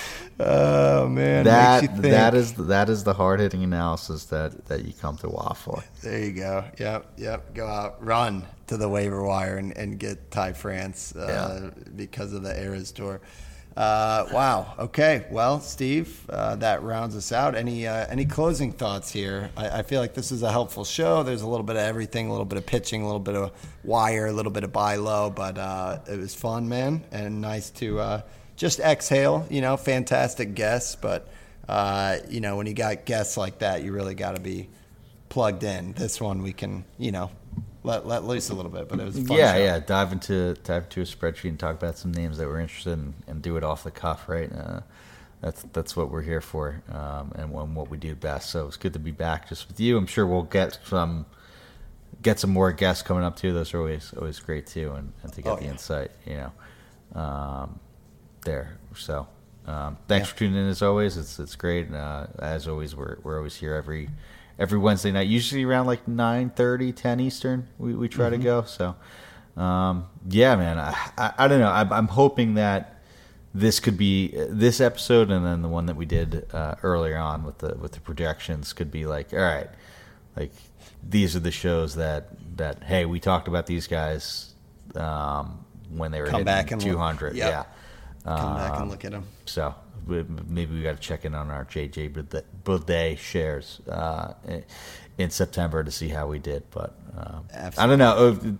Oh man, that makes you think. that is that is the hard hitting analysis that, that you come to W A F for. There you go. Yep, yep. Go out, run to the waiver wire and, and get Ty France uh, yeah. because of the Eras Tour. Uh, wow. Okay. Well, Steve, uh, that rounds us out. Any uh, any closing thoughts here? I, I feel like this is a helpful show. There's a little bit of everything, a little bit of pitching, a little bit of wire, a little bit of buy low, but uh, it was fun, man, and nice to uh, just exhale. You know, fantastic guests, but uh, you know, when you got guests like that, you really got to be plugged in. This one we can, you know, let let loose a little bit, but it was a fun yeah, show. yeah. Dive into dive into a spreadsheet and talk about some names that we're interested in, and do it off the cuff, right? Uh, that's that's what we're here for, um, and what we do best. So it's good to be back just with you. I'm sure we'll get some get some more guests coming up too. Those are always always great too, and, and to get oh, the yeah. insight, you know, um, there. So um, thanks yeah. for tuning in as always. It's it's great. Uh, as always, we're we're always here every. Every Wednesday night, usually around like nine thirty, ten Eastern, we, we try mm-hmm. to go. So, um, yeah, man, I, I, I don't know. I, I'm hoping that this could be this episode, and then the one that we did uh, earlier on with the with the projections could be like, all right, like these are the shows that that hey, we talked about these guys um, when they were Come hitting two hundred, yep. yeah. Come um, back and look at them. So. Maybe we got to check in on our J J Boudet shares uh, in September to see how we did. But um, I don't know.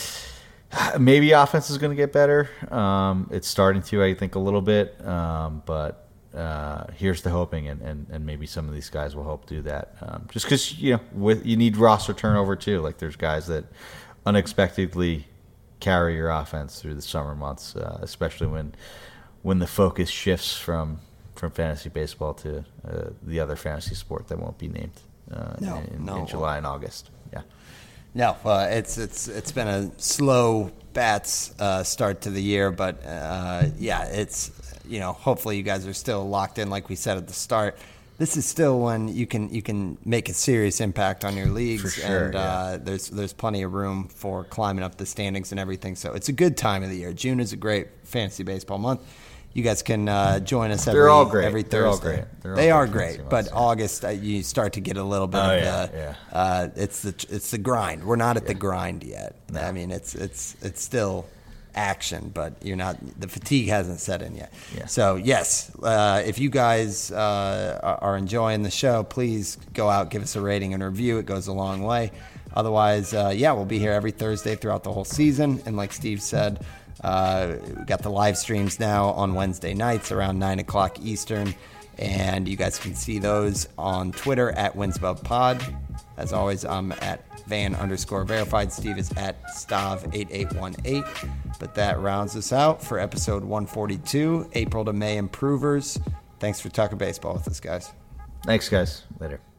Maybe offense is going to get better. Um, it's starting to, I think, a little bit. Um, but uh, here's the hoping, and, and, and maybe some of these guys will help do that. Um, just because you know, with you need roster turnover too. Like there's guys that unexpectedly carry your offense through the summer months, uh, especially when. when the focus shifts from, from fantasy baseball to uh, the other fantasy sport that won't be named uh, no, in, no. in July and August. Yeah. No, uh, it's it's it's been a slow bats uh, start to the year, but uh, yeah, it's you know hopefully you guys are still locked in like we said at the start. This is still when you can you can make a serious impact on your leagues, for sure, and yeah. uh, there's there's plenty of room for climbing up the standings and everything. So it's a good time of the year. June is a great fantasy baseball month. You guys can uh, join us every, They're all great. every Thursday. They're all great. They're all they great are great, but yeah. August uh, you start to get a little bit oh, of yeah, the. yeah. Uh, it's the it's the grind. We're not at yeah. the grind yet. No. I mean, it's it's it's still action, but you're not. The fatigue hasn't set in yet. Yeah. So yes, uh, if you guys uh, are enjoying the show, please go out, give us a rating and review. It goes a long way. Otherwise, uh, yeah, we'll be here every Thursday throughout the whole season. And like Steve said. Uh, we got the live streams now on Wednesday nights around nine o'clock Eastern, and you guys can see those on Twitter at WinsAbovePod. As always, I'm at Van underscore verified. Steve is at Stav eight eight one eight. But that rounds us out for episode one forty-two, April to May Improvers. Thanks for talking baseball with us, guys. Thanks, guys. Later.